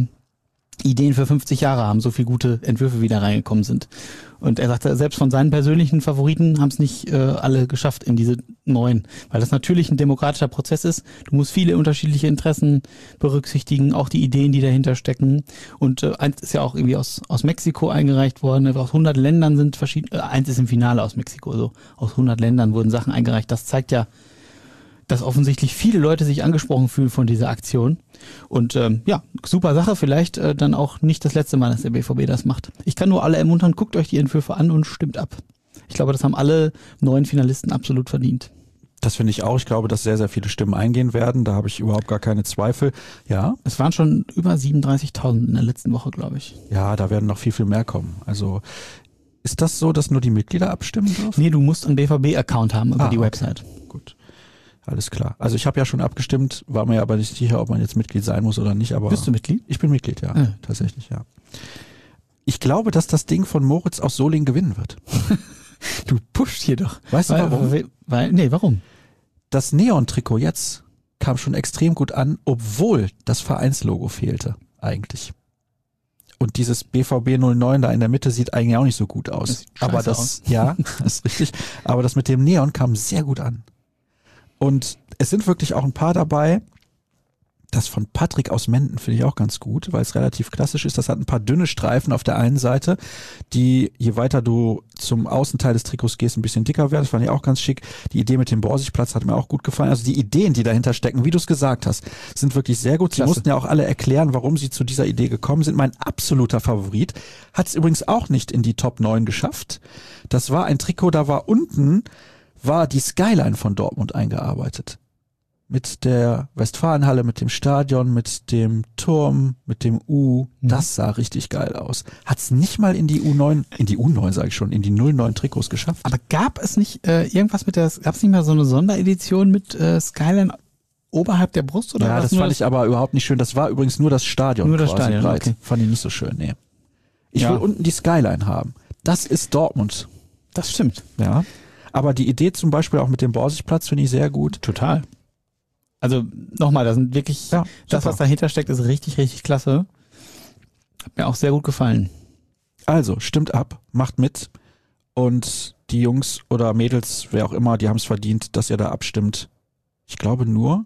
Ideen für 50 Jahre haben, so viele gute Entwürfe wieder reingekommen sind. Und er sagte, selbst von seinen persönlichen Favoriten haben es nicht alle geschafft in diese 9, weil das natürlich ein demokratischer Prozess ist. Du musst viele unterschiedliche Interessen berücksichtigen, auch die Ideen, die dahinter stecken. Und eins ist ja auch irgendwie aus Mexiko eingereicht worden, aus 100 Ländern sind verschiedene, eins ist im Finale aus Mexiko, so aus 100 Ländern wurden Sachen eingereicht. Das zeigt ja, dass offensichtlich viele Leute sich angesprochen fühlen von dieser Aktion. Und ja, super Sache, vielleicht dann auch nicht das letzte Mal, dass der BVB das macht. Ich kann nur alle ermuntern, guckt euch die Entwürfe an und stimmt ab. Ich glaube, das haben alle 9 Finalisten absolut verdient. Das finde ich auch. Ich glaube, dass sehr, sehr viele Stimmen eingehen werden. Da habe ich überhaupt gar keine Zweifel. Ja. Es waren schon über 37.000 in der letzten Woche, glaube ich. Ja, da werden noch viel, viel mehr kommen. Also ist das so, dass nur die Mitglieder abstimmen dürfen? Nee, du musst einen BVB-Account haben über die Website. Gut. Alles klar. Also ich habe ja schon abgestimmt, war mir aber nicht sicher, ob man jetzt Mitglied sein muss oder nicht. Aber bist du Mitglied? Ich bin Mitglied, ja. Tatsächlich, ja. Ich glaube, dass das Ding von Moritz aus Solingen gewinnen wird. Du pusht hier doch. Weißt du warum? Warum? Das Neon-Trikot jetzt kam schon extrem gut an, obwohl das Vereinslogo fehlte, eigentlich. Und dieses BVB 09 da in der Mitte sieht eigentlich auch nicht so gut aus. Aber das, ja, das ist richtig. Aber das mit dem Neon kam sehr gut an. Und es sind wirklich auch ein paar dabei. Das von Patrick aus Menden finde ich auch ganz gut, weil es relativ klassisch ist. Das hat ein paar dünne Streifen auf der einen Seite, die, je weiter du zum Außenteil des Trikots gehst, ein bisschen dicker werden. Das fand ich auch ganz schick. Die Idee mit dem Borsigplatz hat mir auch gut gefallen. Also die Ideen, die dahinter stecken, wie du es gesagt hast, sind wirklich sehr gut. Sie mussten ja auch alle erklären, warum sie zu dieser Idee gekommen sind. Mein absoluter Favorit hat es übrigens auch nicht in die Top 9 geschafft. Das war ein Trikot, da war die Skyline von Dortmund eingearbeitet. Mit der Westfalenhalle, mit dem Stadion, mit dem Turm, mit dem U. Das sah richtig geil aus. Hat's nicht mal in die U9 sage ich schon, in die 09 Trikots geschafft. Aber gab es nicht irgendwas gab's nicht mal so eine Sonderedition mit Skyline oberhalb der Brust? Oder ja, das fand ich aber überhaupt nicht schön. Das war übrigens nur das Stadion. Nur das Stadion, breit. Okay. Fand ich nicht so schön, nee. Ich will unten die Skyline haben. Das ist Dortmund. Das stimmt. Ja. Aber die Idee zum Beispiel auch mit dem Borsigplatz finde ich sehr gut. Total. Also nochmal, das sind wirklich, das was dahinter steckt, ist richtig, richtig klasse. Hat mir auch sehr gut gefallen. Also, stimmt ab, macht mit und die Jungs oder Mädels, wer auch immer, die haben es verdient, dass ihr da abstimmt. Ich glaube nur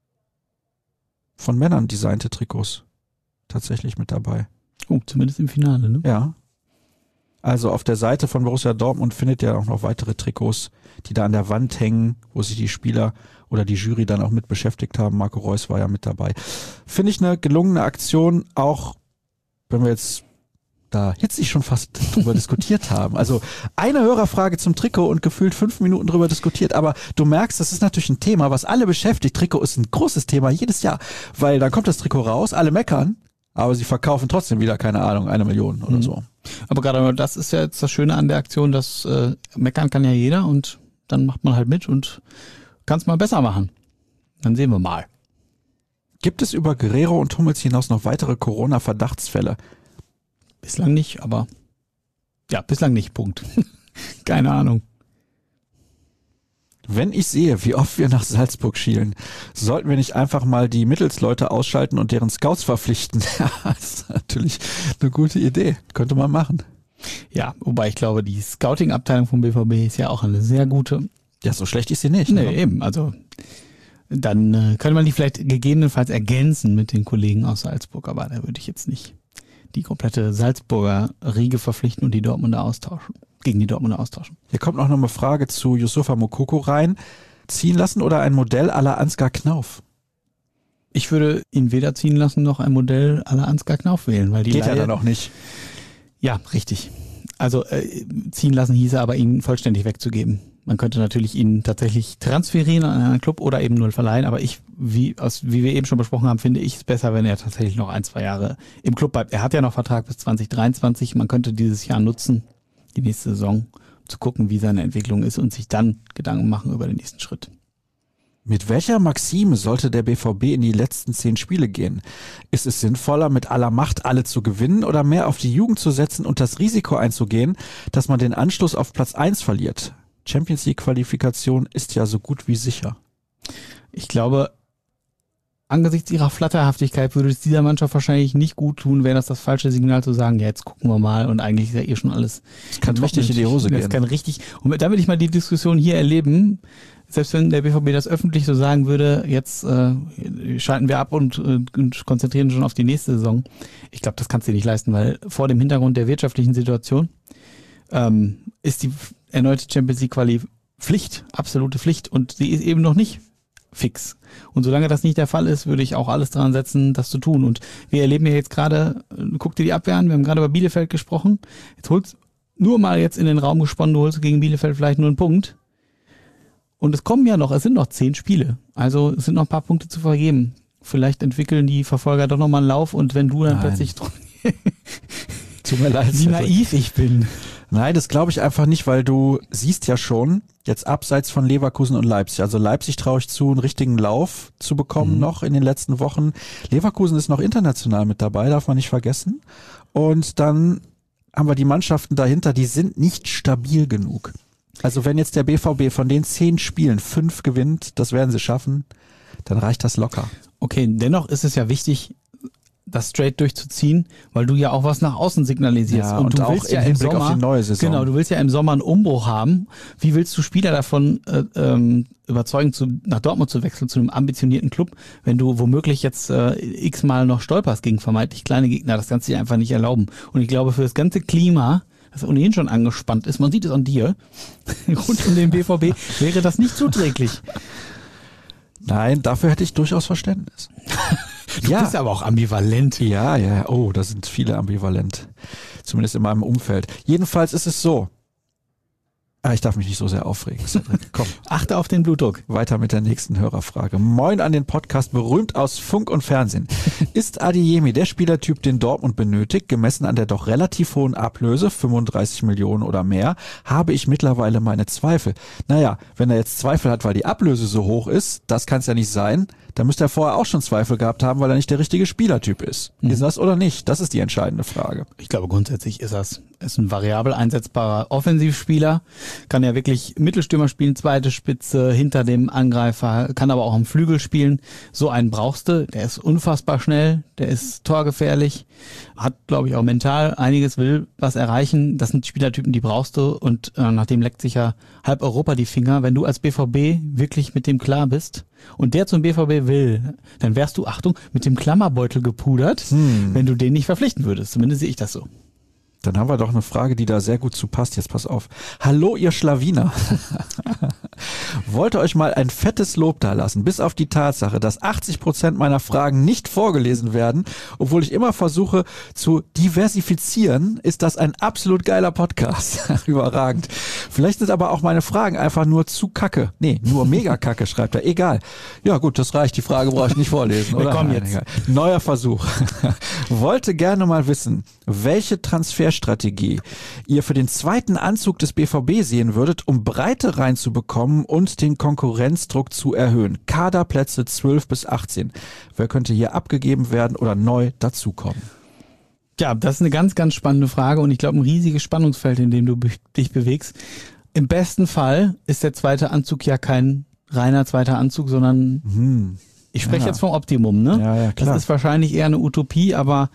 von Männern designte Trikots tatsächlich mit dabei. Oh, zumindest im Finale, ne? Ja. Also auf der Seite von Borussia Dortmund findet ihr auch noch weitere Trikots, die da an der Wand hängen, wo sich die Spieler oder die Jury dann auch mit beschäftigt haben. Marco Reus war ja mit dabei. Finde ich eine gelungene Aktion, auch wenn wir jetzt da hitzig schon fast drüber diskutiert haben. Also eine Hörerfrage zum Trikot und gefühlt 5 Minuten drüber diskutiert. Aber du merkst, das ist natürlich ein Thema, was alle beschäftigt. Trikot ist ein großes Thema jedes Jahr, weil dann kommt das Trikot raus, alle meckern, aber sie verkaufen trotzdem wieder, keine Ahnung, 1 Million oder so. Aber gerade das ist ja jetzt das Schöne an der Aktion, dass meckern kann ja jeder und dann macht man halt mit und kann es mal besser machen. Dann sehen wir mal. Gibt es über Guerrero und Hummels hinaus noch weitere Corona-Verdachtsfälle? Bislang nicht, aber ja, bislang nicht, Punkt. Keine Ahnung. Wenn ich sehe, wie oft wir nach Salzburg schielen, sollten wir nicht einfach mal die Mittelsleute ausschalten und deren Scouts verpflichten? Ja, das ist natürlich eine gute Idee. Könnte man machen. Ja, wobei ich glaube, die Scouting-Abteilung vom BVB ist ja auch eine sehr gute. Ja, so schlecht ist sie nicht. Nee, eben. Also dann könnte man die vielleicht gegebenenfalls ergänzen mit den Kollegen aus Salzburg, aber da würde ich jetzt nicht die komplette Salzburger Riege verpflichten und die Dortmunder austauschen, gegen die Dortmunder austauschen. Hier kommt noch eine Frage zu Yusufa Moukoko rein. Ziehen lassen oder ein Modell à la Ansgar Knauf? Ich würde ihn weder ziehen lassen noch ein Modell à la Ansgar Knauf wählen, weil die Geht Leihe, ja dann auch nicht. Ja, richtig. Also ziehen lassen hieße aber, ihn vollständig wegzugeben. Man könnte natürlich ihn tatsächlich transferieren an einen Club oder eben nur verleihen, aber wie wir eben schon besprochen haben, finde ich es besser, wenn er tatsächlich noch 1-2 Jahre im Club bleibt. Er hat ja noch Vertrag bis 2023. Man könnte dieses Jahr nutzen, die nächste Saison, zu gucken, wie seine Entwicklung ist und sich dann Gedanken machen über den nächsten Schritt. Mit welcher Maxime sollte der BVB in die letzten 10 Spiele gehen? Ist es sinnvoller, mit aller Macht alle zu gewinnen oder mehr auf die Jugend zu setzen und das Risiko einzugehen, dass man den Anschluss auf Platz 1 verliert? Champions League Qualifikation ist ja so gut wie sicher. Ich glaube, angesichts ihrer Flatterhaftigkeit würde es dieser Mannschaft wahrscheinlich nicht gut tun, wäre das falsche Signal zu sagen, ja, jetzt gucken wir mal und eigentlich ist ja eh schon alles. Das kann richtig in die Hose gehen. Das kann richtig, und damit ich mal die Diskussion hier erleben, selbst wenn der BVB das öffentlich so sagen würde, jetzt schalten wir ab und konzentrieren schon auf die nächste Saison. Ich glaube, das kannst du dir nicht leisten, weil vor dem Hintergrund der wirtschaftlichen Situation ist die erneute Champions League Quali Pflicht, absolute Pflicht, und sie ist eben noch nicht fix. Und solange das nicht der Fall ist, würde ich auch alles dran setzen, das zu tun. Und wir erleben ja jetzt gerade, guck dir die Abwehr an, wir haben gerade über Bielefeld gesprochen, jetzt holst nur mal jetzt in den Raum gesponnen, du holst gegen Bielefeld vielleicht nur einen Punkt. Und es sind noch 10 Spiele. Also es sind noch ein paar Punkte zu vergeben. Vielleicht entwickeln die Verfolger doch nochmal einen Lauf und wenn du dann plötzlich Tut mir leid, wie naiv ich bin. Nein, das glaube ich einfach nicht, weil du siehst ja schon, jetzt abseits von Leverkusen und Leipzig. Also Leipzig traue ich zu, einen richtigen Lauf zu bekommen noch in den letzten Wochen. Leverkusen ist noch international mit dabei, darf man nicht vergessen. Und dann haben wir die Mannschaften dahinter, die sind nicht stabil genug. Also wenn jetzt der BVB von den 10 Spielen 5 gewinnt, das werden sie schaffen, dann reicht das locker. Okay, dennoch ist es ja wichtig, das straight durchzuziehen, weil du ja auch was nach außen signalisierst. Ja, und du auch willst im ja im Hinblick Sommer, auf die neue Saison. Genau, du willst ja im Sommer einen Umbruch haben. Wie willst du Spieler davon überzeugen, nach Dortmund zu wechseln, zu einem ambitionierten Club, wenn du womöglich jetzt x-mal noch stolperst gegen vermeintlich kleine Gegner? Das kannst du dir einfach nicht erlauben. Und ich glaube, für das ganze Klima, das ohnehin schon angespannt ist, man sieht es an dir, rund um den BVB, wäre das nicht zuträglich. Nein, dafür hätte ich durchaus Verständnis. Du bist aber auch ambivalent. Ja. Oh, da sind viele ambivalent. Zumindest in meinem Umfeld. Jedenfalls ist es so. Ich darf mich nicht so sehr aufregen. Komm. Achte auf den Blutdruck. Weiter mit der nächsten Hörerfrage. Moin an den Podcast, berühmt aus Funk und Fernsehen. Ist Adeyemi der Spielertyp, den Dortmund benötigt, gemessen an der doch relativ hohen Ablöse, 35 Millionen oder mehr, habe ich mittlerweile meine Zweifel. Naja, wenn er jetzt Zweifel hat, weil die Ablöse so hoch ist, das kann es ja nicht sein, dann müsste er vorher auch schon Zweifel gehabt haben, weil er nicht der richtige Spielertyp ist. Ist das oder nicht? Das ist die entscheidende Frage. Ich glaube, grundsätzlich ist das. Er ist ein variabel einsetzbarer Offensivspieler, kann ja wirklich Mittelstürmer spielen, zweite Spitze, hinter dem Angreifer, kann aber auch am Flügel spielen. So einen brauchst du. Der ist unfassbar schnell, der ist torgefährlich, hat, glaube ich, auch mental einiges, will was erreichen. Das sind Spielertypen, die brauchst du, und nachdem leckt sich ja halb Europa die Finger. Wenn du als BVB wirklich mit dem klar bist und der zum BVB will, dann wärst du, Achtung, mit dem Klammerbeutel gepudert, wenn du den nicht verpflichten würdest. Zumindest sehe ich das so. Dann haben wir doch eine Frage, die da sehr gut zu passt. Jetzt pass auf. Hallo, ihr Schlawiner. Wollte euch mal ein fettes Lob dalassen, bis auf die Tatsache, dass 80% meiner Fragen nicht vorgelesen werden, obwohl ich immer versuche zu diversifizieren, ist das ein absolut geiler Podcast. Überragend. Vielleicht sind aber auch meine Fragen einfach nur zu kacke. Nee, nur mega kacke, schreibt er. Egal. Ja gut, das reicht. Die Frage brauche ich nicht vorlesen, oder? Komm jetzt. Egal. Neuer Versuch. Wollte gerne mal wissen, welche Transferstrategie ihr für den zweiten Anzug des BVB sehen würdet, um Breite reinzubekommen und den Konkurrenzdruck zu erhöhen. Kaderplätze 12 bis 18. Wer könnte hier abgegeben werden oder neu dazukommen? Ja, das ist eine ganz, ganz spannende Frage und ich glaube ein riesiges Spannungsfeld, in dem du dich bewegst. Im besten Fall ist der zweite Anzug ja kein reiner zweiter Anzug, sondern ich spreche jetzt vom Optimum, ne? Ja, klar. Das ist wahrscheinlich eher eine Utopie, aber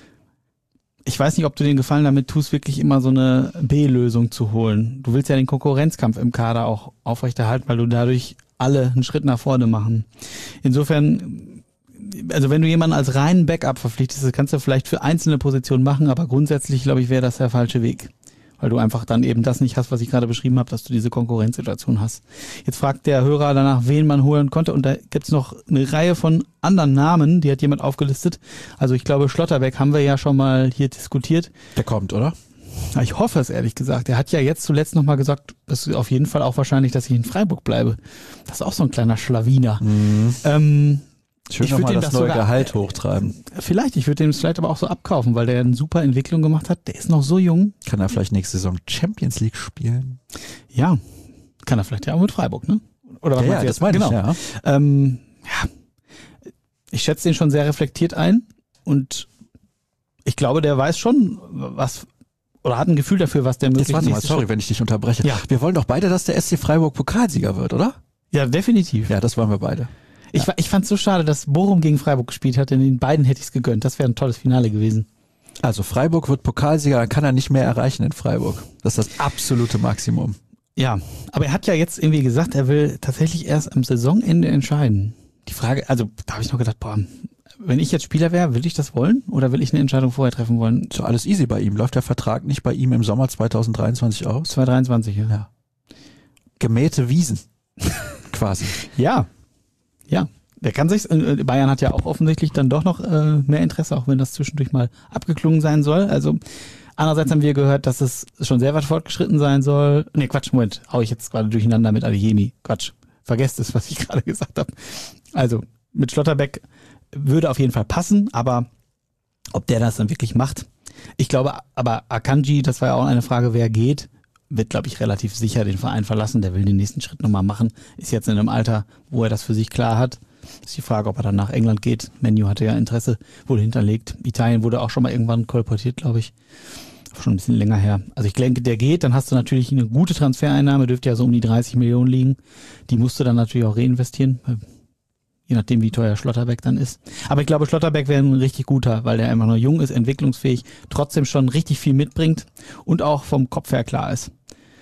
ich weiß nicht, ob du den Gefallen damit tust, wirklich immer so eine B-Lösung zu holen. Du willst ja den Konkurrenzkampf im Kader auch aufrechterhalten, weil du dadurch alle einen Schritt nach vorne machen. Insofern also wenn du jemanden als reinen Backup verpflichtest, das kannst du vielleicht für einzelne Positionen machen, aber grundsätzlich, glaube ich, wäre das der falsche Weg. Weil du einfach dann eben das nicht hast, was ich gerade beschrieben habe, dass du diese Konkurrenzsituation hast. Jetzt fragt der Hörer danach, wen man holen konnte, und da gibt's noch eine Reihe von anderen Namen, die hat jemand aufgelistet. Also ich glaube, Schlotterbeck haben wir ja schon mal hier diskutiert. Der kommt, oder? Ja, ich hoffe es, ehrlich gesagt. Er hat ja jetzt zuletzt nochmal gesagt, das ist auf jeden Fall auch wahrscheinlich, dass ich in Freiburg bleibe. Das ist auch so ein kleiner Schlawiner. Schön nochmal das neue Gehalt hochtreiben. Vielleicht, ich würde den vielleicht aber auch so abkaufen, weil der eine super Entwicklung gemacht hat. Der ist noch so jung. Kann er vielleicht nächste Saison Champions League spielen? Ja, kann er vielleicht ja auch mit Freiburg, ne? Oder was meinst du jetzt? Das meine ich, genau. Ja. Ich schätze den schon sehr reflektiert ein und ich glaube, der weiß schon, was, oder hat ein Gefühl dafür, was der möglich ist. Jetzt warte mal, sorry, wenn ich dich unterbreche. Ja. Wir wollen doch beide, dass der SC Freiburg Pokalsieger wird, oder? Ja, definitiv. Ja, das wollen wir beide. Ich fand es so schade, dass Bochum gegen Freiburg gespielt hat, denn den beiden hätte ich es gegönnt. Das wäre ein tolles Finale gewesen. Also Freiburg wird Pokalsieger, dann kann er nicht mehr erreichen in Freiburg. Das ist das absolute Maximum. Ja, aber er hat ja jetzt irgendwie gesagt, er will tatsächlich erst am Saisonende entscheiden. Die Frage, also da habe ich noch gedacht, boah, wenn ich jetzt Spieler wäre, will ich das wollen oder will ich eine Entscheidung vorher treffen wollen? So alles easy bei ihm. Läuft der Vertrag nicht bei ihm im Sommer 2023 aus? 2023, ja. Gemähte Wiesen. Quasi. Ja. Der kann sich, Bayern hat ja auch offensichtlich dann doch noch mehr Interesse, auch wenn das zwischendurch mal abgeklungen sein soll. Also andererseits haben wir gehört, dass es schon sehr weit fortgeschritten sein soll. Nee, Quatsch, Moment, hau ich jetzt gerade durcheinander mit Adeyemi. Quatsch, vergesst es, was ich gerade gesagt habe. Also mit Schlotterbeck würde auf jeden Fall passen, aber ob der das dann wirklich macht, ich glaube, aber Akanji, das war ja auch eine Frage, wer geht, wird, glaube ich, relativ sicher den Verein verlassen. Der will den nächsten Schritt nochmal machen. Ist jetzt in einem Alter, wo er das für sich klar hat. Ist die Frage, ob er dann nach England geht. Menu hatte ja Interesse wohl hinterlegt. Italien wurde auch schon mal irgendwann kolportiert, glaube ich. Schon ein bisschen länger her. Also ich denke, der geht, dann hast du natürlich eine gute Transfereinnahme, dürfte ja so um die 30 Millionen liegen. Die musst du dann natürlich auch reinvestieren, je nachdem, wie teuer Schlotterbeck dann ist. Aber ich glaube, Schlotterbeck wäre ein richtig guter, weil der einfach noch jung ist, entwicklungsfähig, trotzdem schon richtig viel mitbringt und auch vom Kopf her klar ist.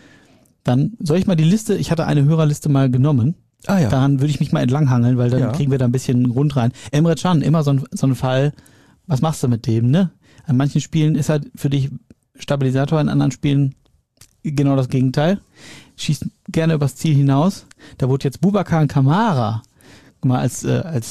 Dann soll ich mal die Liste, ich hatte eine Hörerliste mal genommen. Ah ja. Daran würde ich mich mal entlanghangeln, weil dann kriegen wir da ein bisschen Grund rein. Emre Can, immer so ein Fall, was machst du mit dem, ne? An manchen Spielen ist er für dich Stabilisator, in anderen Spielen genau das Gegenteil. Schießt gerne übers Ziel hinaus. Da wurde jetzt Boubacar Kamara mal als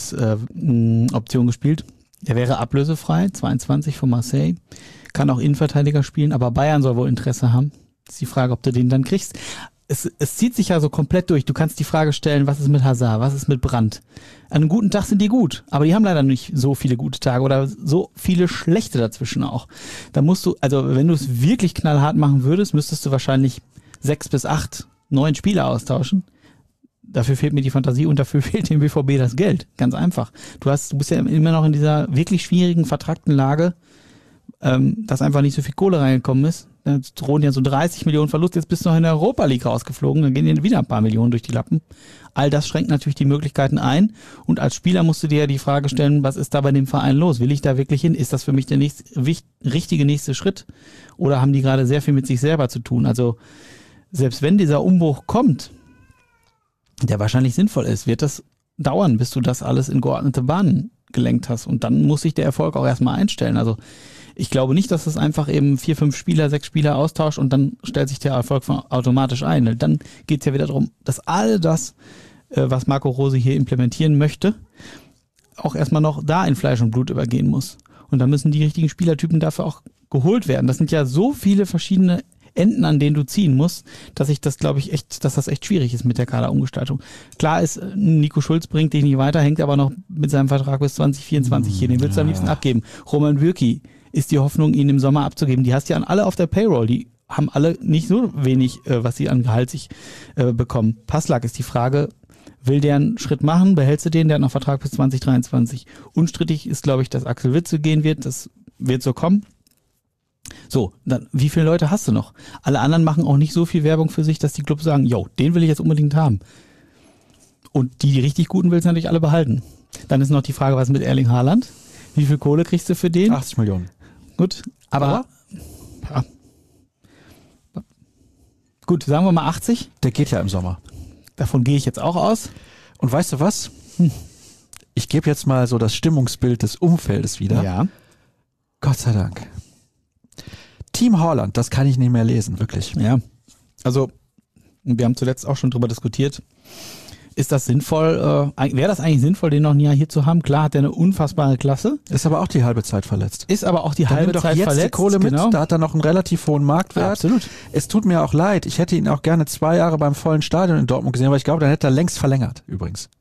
Option gespielt. Der wäre ablösefrei, 22 von Marseille. Kann auch Innenverteidiger spielen, aber Bayern soll wohl Interesse haben. Ist die Frage, ob du den dann kriegst. Es zieht sich ja so komplett durch. Du kannst die Frage stellen, was ist mit Hazard, was ist mit Brandt? An einem guten Tag sind die gut, aber die haben leider nicht so viele gute Tage oder so viele schlechte dazwischen auch. Da musst du, also wenn du es wirklich knallhart machen würdest, müsstest du wahrscheinlich 6 bis 8, 9 Spieler austauschen. Dafür fehlt mir die Fantasie und dafür fehlt dem BVB das Geld. Ganz einfach. Du bist ja immer noch in dieser wirklich schwierigen, vertrackten Lage, dass einfach nicht so viel Kohle reingekommen ist. Da drohen ja so 30 Millionen Verlust. Jetzt bist du noch in der Europa League rausgeflogen. Dann gehen dir wieder ein paar Millionen durch die Lappen. All das schränkt natürlich die Möglichkeiten ein. Und als Spieler musst du dir ja die Frage stellen, was ist da bei dem Verein los? Will ich da wirklich hin? Ist das für mich der richtige nächste Schritt? Oder haben die gerade sehr viel mit sich selber zu tun? Also selbst wenn dieser Umbruch kommt, der wahrscheinlich sinnvoll ist, wird das dauern, bis du das alles in geordnete Bahnen gelenkt hast. Und dann muss sich der Erfolg auch erstmal einstellen. Also ich glaube nicht, dass es einfach eben 4, 5 Spieler, 6 Spieler austauscht und dann stellt sich der Erfolg automatisch ein. Dann geht es ja wieder darum, dass all das, was Marco Rose hier implementieren möchte, auch erstmal noch da in Fleisch und Blut übergehen muss. Und dann müssen die richtigen Spielertypen dafür auch geholt werden. Das sind ja so viele verschiedene Enden, an denen du ziehen musst, dass ich das, glaube ich, dass das echt schwierig ist mit der Kaderumgestaltung. Klar ist, Nico Schulz bringt dich nicht weiter, hängt aber noch mit seinem Vertrag bis 2024 hier. Den willst du am liebsten abgeben. Roman Bürki ist die Hoffnung, ihn im Sommer abzugeben. Die hast du ja alle auf der Payroll. Die haben alle nicht so wenig, was sie an Gehalt sich bekommen. Passlack ist die Frage, will der einen Schritt machen? Behältst du den? Der hat noch Vertrag bis 2023. Unstrittig ist, glaube ich, dass Axel Witzel gehen wird. Das wird so kommen. So, dann, wie viele Leute hast du noch? Alle anderen machen auch nicht so viel Werbung für sich, dass die Clubs sagen, yo, den will ich jetzt unbedingt haben. Und die richtig guten willst du natürlich alle behalten. Dann ist noch die Frage, was mit Erling Haaland? Wie viel Kohle kriegst du für den? 80 Millionen. Gut, aber ja. Gut, sagen wir mal 80. Der geht ja im Sommer. Davon gehe ich jetzt auch aus. Und weißt du was? Ich gebe jetzt mal so das Stimmungsbild des Umfeldes wieder. Ja. Gott sei Dank. Team Haaland, das kann ich nicht mehr lesen, wirklich. Ja. Also, wir haben zuletzt auch schon drüber diskutiert. Ist das sinnvoll, wäre das eigentlich sinnvoll, den noch ein Jahr hier zu haben? Klar hat er eine unfassbare Klasse. Ist aber auch die halbe Zeit verletzt. Ist aber auch die Dann halbe nimm doch Zeit jetzt verletzt. die Kohle mit, genau. da hat er noch einen relativ hohen Marktwert. Absolut. Es tut mir auch leid, ich hätte ihn auch gerne 2 Jahre beim vollen Stadion in Dortmund gesehen, aber ich glaube, dann hätte er längst verlängert, übrigens.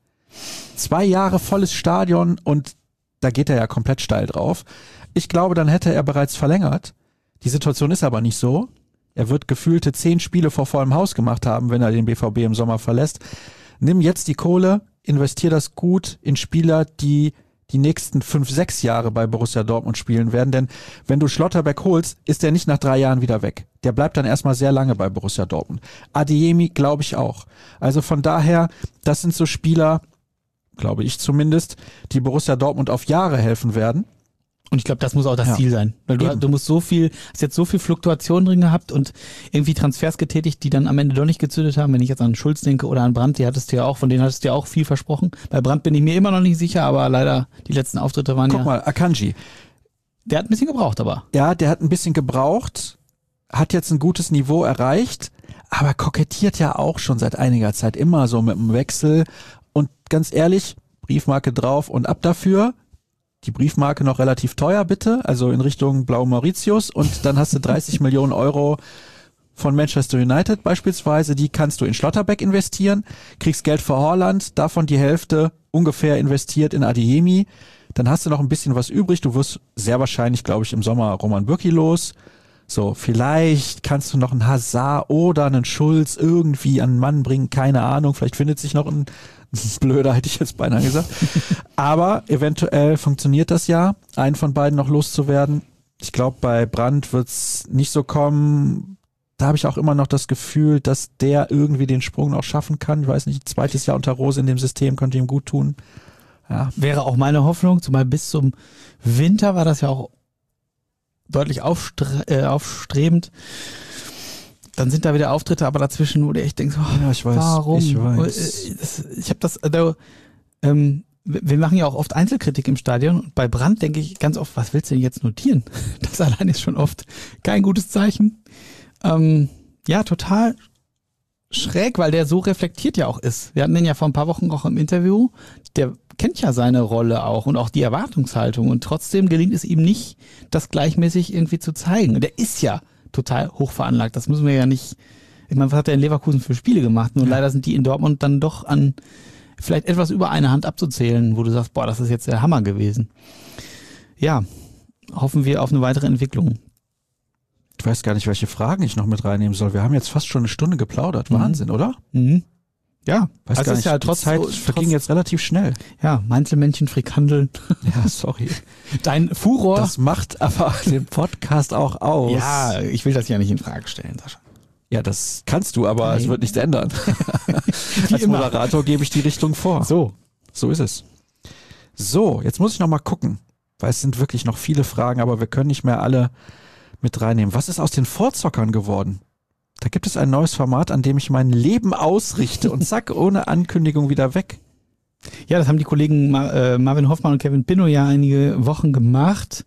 2 Jahre volles Stadion und da geht er ja komplett steil drauf. Ich glaube, dann hätte er bereits verlängert. Die Situation ist aber nicht so. Er wird gefühlte 10 Spiele vor vollem Haus gemacht haben, wenn er den BVB im Sommer verlässt. Nimm jetzt die Kohle, investier das gut in Spieler, die nächsten 5, 6 Jahre bei Borussia Dortmund spielen werden. Denn wenn du Schlotterbeck holst, ist der nicht nach 3 Jahren wieder weg. Der bleibt dann erstmal sehr lange bei Borussia Dortmund. Adeyemi glaube ich auch. Also von daher, das sind so Spieler, glaube ich zumindest, die Borussia Dortmund auf Jahre helfen werden. Und ich glaube, das muss auch das Ziel sein. Weil du musst hast jetzt so viel Fluktuation drin gehabt und irgendwie Transfers getätigt, die dann am Ende doch nicht gezündet haben. Wenn ich jetzt an Schulz denke oder an Brandt, von denen hattest du ja auch viel versprochen. Bei Brandt bin ich mir immer noch nicht sicher, aber leider die letzten Auftritte waren Guck mal, Akanji. Der hat ein bisschen gebraucht, aber. Ja, der hat ein bisschen gebraucht, hat jetzt ein gutes Niveau erreicht, aber kokettiert ja auch schon seit einiger Zeit immer so mit dem Wechsel. Und ganz ehrlich, Briefmarke drauf und ab dafür. Die Briefmarke noch relativ teuer, bitte, also in Richtung Blau Mauritius, und dann hast du 30 Millionen Euro von Manchester United beispielsweise, die kannst du in Schlotterbeck investieren, kriegst Geld für Haaland, davon die Hälfte ungefähr investiert in Adeyemi, dann hast du noch ein bisschen was übrig, du wirst sehr wahrscheinlich, glaube ich, im Sommer Roman Bürki los, so, vielleicht kannst du noch einen Hazard oder einen Schulz irgendwie an den Mann bringen, keine Ahnung, vielleicht findet sich noch ein Blöder, hätte ich jetzt beinahe gesagt. Aber eventuell funktioniert das ja, einen von beiden noch loszuwerden. Ich glaube, bei Brandt wird's nicht so kommen. Da habe ich auch immer noch das Gefühl, dass der irgendwie den Sprung noch schaffen kann. Ich weiß nicht, 2. Jahr unter Rose in dem System könnte ihm gut tun. Ja. Wäre auch meine Hoffnung, zumal bis zum Winter war das ja auch deutlich aufstrebend. Dann sind da wieder Auftritte, aber dazwischen, wo du echt denkst, ja, ich weiß, warum? Ich weiß. Ich habe das, wir machen ja auch oft Einzelkritik im Stadion und bei Brandt denke ich ganz oft, was willst du denn jetzt notieren? Das allein ist schon oft kein gutes Zeichen. Ja, total schräg, weil der so reflektiert ja auch ist. Wir hatten den ja vor ein paar Wochen auch im Interview. Der kennt ja seine Rolle auch und auch die Erwartungshaltung und trotzdem gelingt es ihm nicht, das gleichmäßig irgendwie zu zeigen. Und der ist ja total hoch veranlagt. Das müssen wir ja nicht, ich meine, was hat er in Leverkusen für Spiele gemacht? Nur leider sind die in Dortmund dann doch an vielleicht etwas über eine Hand abzuzählen, wo du sagst, boah, das ist jetzt der Hammer gewesen. Ja, hoffen wir auf eine weitere Entwicklung. Ich weiß gar nicht, welche Fragen ich noch mit reinnehmen soll. Wir haben jetzt fast schon eine Stunde geplaudert. Wahnsinn, oder? Mhm. Ja, weiß also gar nicht. Ist ja Die Zeit verging jetzt relativ schnell. Ja, Mainzelmännchen, Frikandeln. Ja, sorry. Dein Furor. Das macht aber den Podcast auch aus. Ja, ich will das ja nicht in Frage stellen, Sascha. Ja, das kannst du, aber Nein. es wird nichts ändern. Als Moderator gebe ich die Richtung vor. So ist es. So, jetzt muss ich noch mal gucken, weil es sind wirklich noch viele Fragen, aber wir können nicht mehr alle mit reinnehmen. Was ist aus den Vorzockern geworden? Da gibt es ein neues Format, an dem ich mein Leben ausrichte und zack, ohne Ankündigung wieder weg. Ja, das haben die Kollegen Marvin Hoffmann und Kevin Pinnow ja einige Wochen gemacht.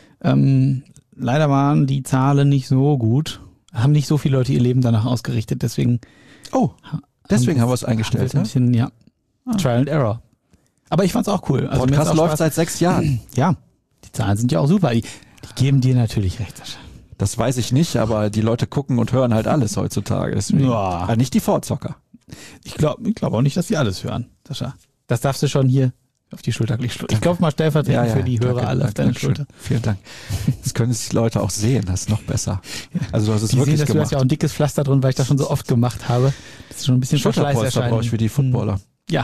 Leider waren die Zahlen nicht so gut. Haben nicht so viele Leute ihr Leben danach ausgerichtet, deswegen. Oh, deswegen haben wir es eingestellt. Ein bisschen, ja. Trial and Error. Aber ich fand's auch cool. Also Podcast läuft seit 6 Jahren. Ja, die Zahlen sind ja auch super. Die geben dir natürlich recht, Sascha. Das weiß ich nicht, aber die Leute gucken und hören halt alles heutzutage. Deswegen. Ja. Nicht die Vorzocker. Ich glaub auch nicht, dass die alles hören, Sascha. Das darfst du schon hier auf die Schulter legen. Ich glaube mal stellvertretend für die Hörer alle auf deine Schulter. Vielen Dank. Das können sich die Leute auch sehen, das ist noch besser. Also du hast es die wirklich sehen, dass gemacht. Du hast ja auch ein dickes Pflaster drin, weil ich das schon so oft gemacht habe. Das ist schon ein bisschen Schulterpolster brauche ich für die Footballer. Ja.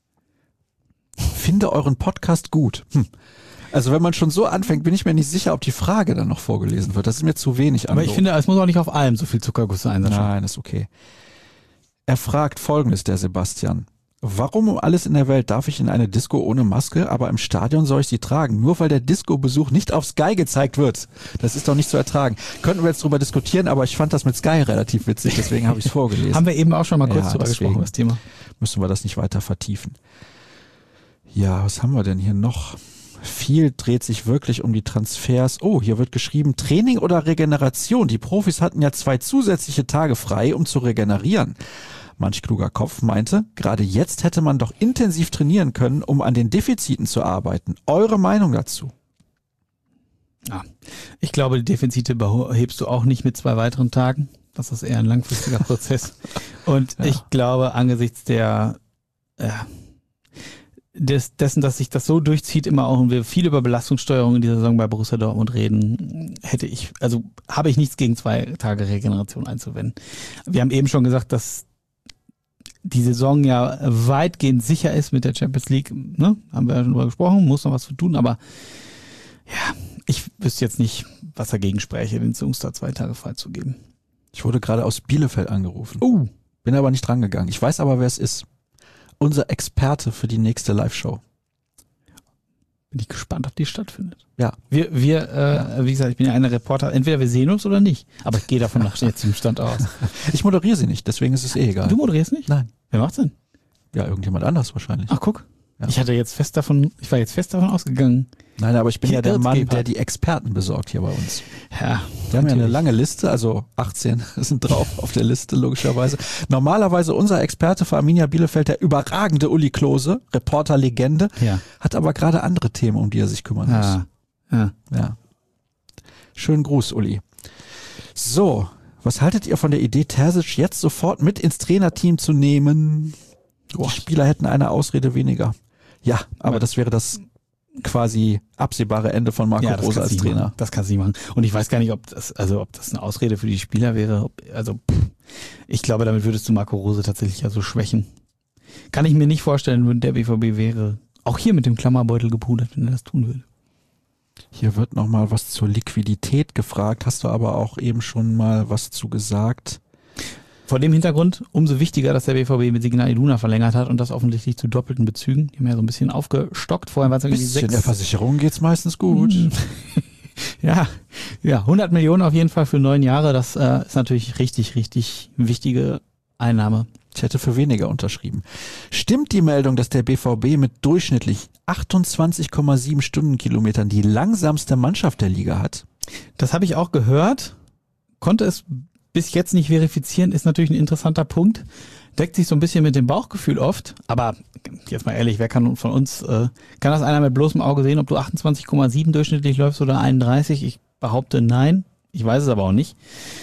Finde euren Podcast gut. Also wenn man schon so anfängt, bin ich mir nicht sicher, ob die Frage dann noch vorgelesen wird. Das ist mir zu wenig. Aber ich finde, es muss auch nicht auf allem so viel Zuckerguss sein. Nein, ist okay. Er fragt Folgendes, der Sebastian. Warum um alles in der Welt darf ich in eine Disco ohne Maske, aber im Stadion soll ich sie tragen? Nur weil der Disco-Besuch nicht auf Sky gezeigt wird. Das ist doch nicht zu ertragen. Könnten wir jetzt drüber diskutieren, aber ich fand das mit Sky relativ witzig, deswegen habe ich es vorgelesen. Haben wir eben auch schon mal kurz drüber gesprochen, das Thema. Müssen wir das nicht weiter vertiefen. Ja, was haben wir denn hier noch? Viel dreht sich wirklich um die Transfers. Oh, hier wird geschrieben, Training oder Regeneration. Die Profis hatten ja 2 zusätzliche Tage frei, um zu regenerieren. Manch kluger Kopf meinte, gerade jetzt hätte man doch intensiv trainieren können, um an den Defiziten zu arbeiten. Eure Meinung dazu? Ja, ich glaube, die Defizite behebst du auch nicht mit 2 weiteren Tagen. Das ist eher ein langfristiger Prozess. Und ich glaube, angesichts dessen, dass sich das so durchzieht, immer auch und wir viel über Belastungssteuerung in dieser Saison bei Borussia Dortmund reden, habe ich nichts gegen 2 Tage Regeneration einzuwenden. Wir haben eben schon gesagt, dass die Saison ja weitgehend sicher ist mit der Champions League, ne? Haben wir ja schon drüber gesprochen, muss noch was zu tun, aber ja, ich wüsste jetzt nicht, was dagegen spräche, den Jungs da 2 Tage freizugeben. Ich wurde gerade aus Bielefeld angerufen. Bin aber nicht drangegangen. Ich weiß aber, wer es ist. Unser Experte für die nächste Live-Show. Bin ich gespannt, ob die stattfindet. Ja. Wie gesagt, ich bin ja einer Reporter. Entweder wir sehen uns oder nicht. Aber ich gehe davon nach jetzigem Stand aus. Ich moderiere sie nicht, deswegen ist es egal. Du moderierst nicht? Nein. Wer macht's denn? Ja, irgendjemand anders wahrscheinlich. Ach, guck. Ja. Ich war jetzt fest davon ausgegangen. Nein, aber ich bin ja der Mann, Irrtgeber. der die Experten besorgt hier bei uns. Ja. Wir haben ja eine lange Liste, also 18 sind drauf auf der Liste, logischerweise. Normalerweise unser Experte für Arminia Bielefeld, der überragende Uli Klose, Reporter-Legende, hat aber gerade andere Themen, um die er sich kümmern muss. Ja. Schönen Gruß, Uli. So, was haltet ihr von der Idee, Terzic jetzt sofort mit ins Trainerteam zu nehmen? Die Spieler hätten eine Ausrede weniger. Ja, aber das wäre das quasi absehbare Ende von Marco Rose als Trainer. Das kannst du nicht machen. Und ich weiß gar nicht, ob das eine Ausrede für die Spieler wäre. Ich glaube, damit würdest du Marco Rose tatsächlich ja so schwächen. Kann ich mir nicht vorstellen, wenn der BVB wäre auch hier mit dem Klammerbeutel gepudert, wenn er das tun würde. Hier wird nochmal was zur Liquidität gefragt. Hast du aber auch eben schon mal was zu gesagt? Vor dem Hintergrund umso wichtiger, dass der BVB mit Signal Iduna verlängert hat und das offensichtlich zu doppelten Bezügen. Die haben ja so ein bisschen aufgestockt. Vorher waren es irgendwie 6. In der Versicherung geht's meistens gut. Ja, 100 Millionen auf jeden Fall für 9 Jahre. Das ist natürlich richtig, richtig wichtige Einnahme. Ich hätte für weniger unterschrieben. Stimmt die Meldung, dass der BVB mit durchschnittlich 28,7 Stundenkilometern die langsamste Mannschaft der Liga hat? Das habe ich auch gehört. Konnte es bis jetzt nicht verifizieren, ist natürlich ein interessanter Punkt. Deckt sich so ein bisschen mit dem Bauchgefühl oft. Aber jetzt mal ehrlich, wer kann von uns, kann das einer mit bloßem Auge sehen, ob du 28,7 durchschnittlich läufst oder 31? Ich behaupte nein. Ich weiß es aber auch nicht.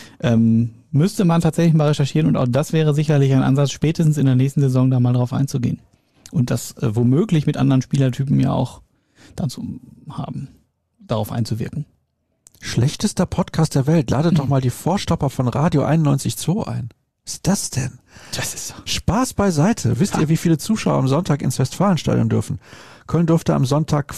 Müsste man tatsächlich mal recherchieren und auch das wäre sicherlich ein Ansatz, spätestens in der nächsten Saison da mal drauf einzugehen. Und das womöglich mit anderen Spielertypen ja auch dann zu haben, darauf einzuwirken. Schlechtester Podcast der Welt. Ladet doch mal die Vorstopper von Radio 91.2 ein. Was ist das denn? Das ist so. Spaß beiseite. Wisst ihr, wie viele Zuschauer am Sonntag ins Westfalenstadion dürfen? Köln durfte am Sonntag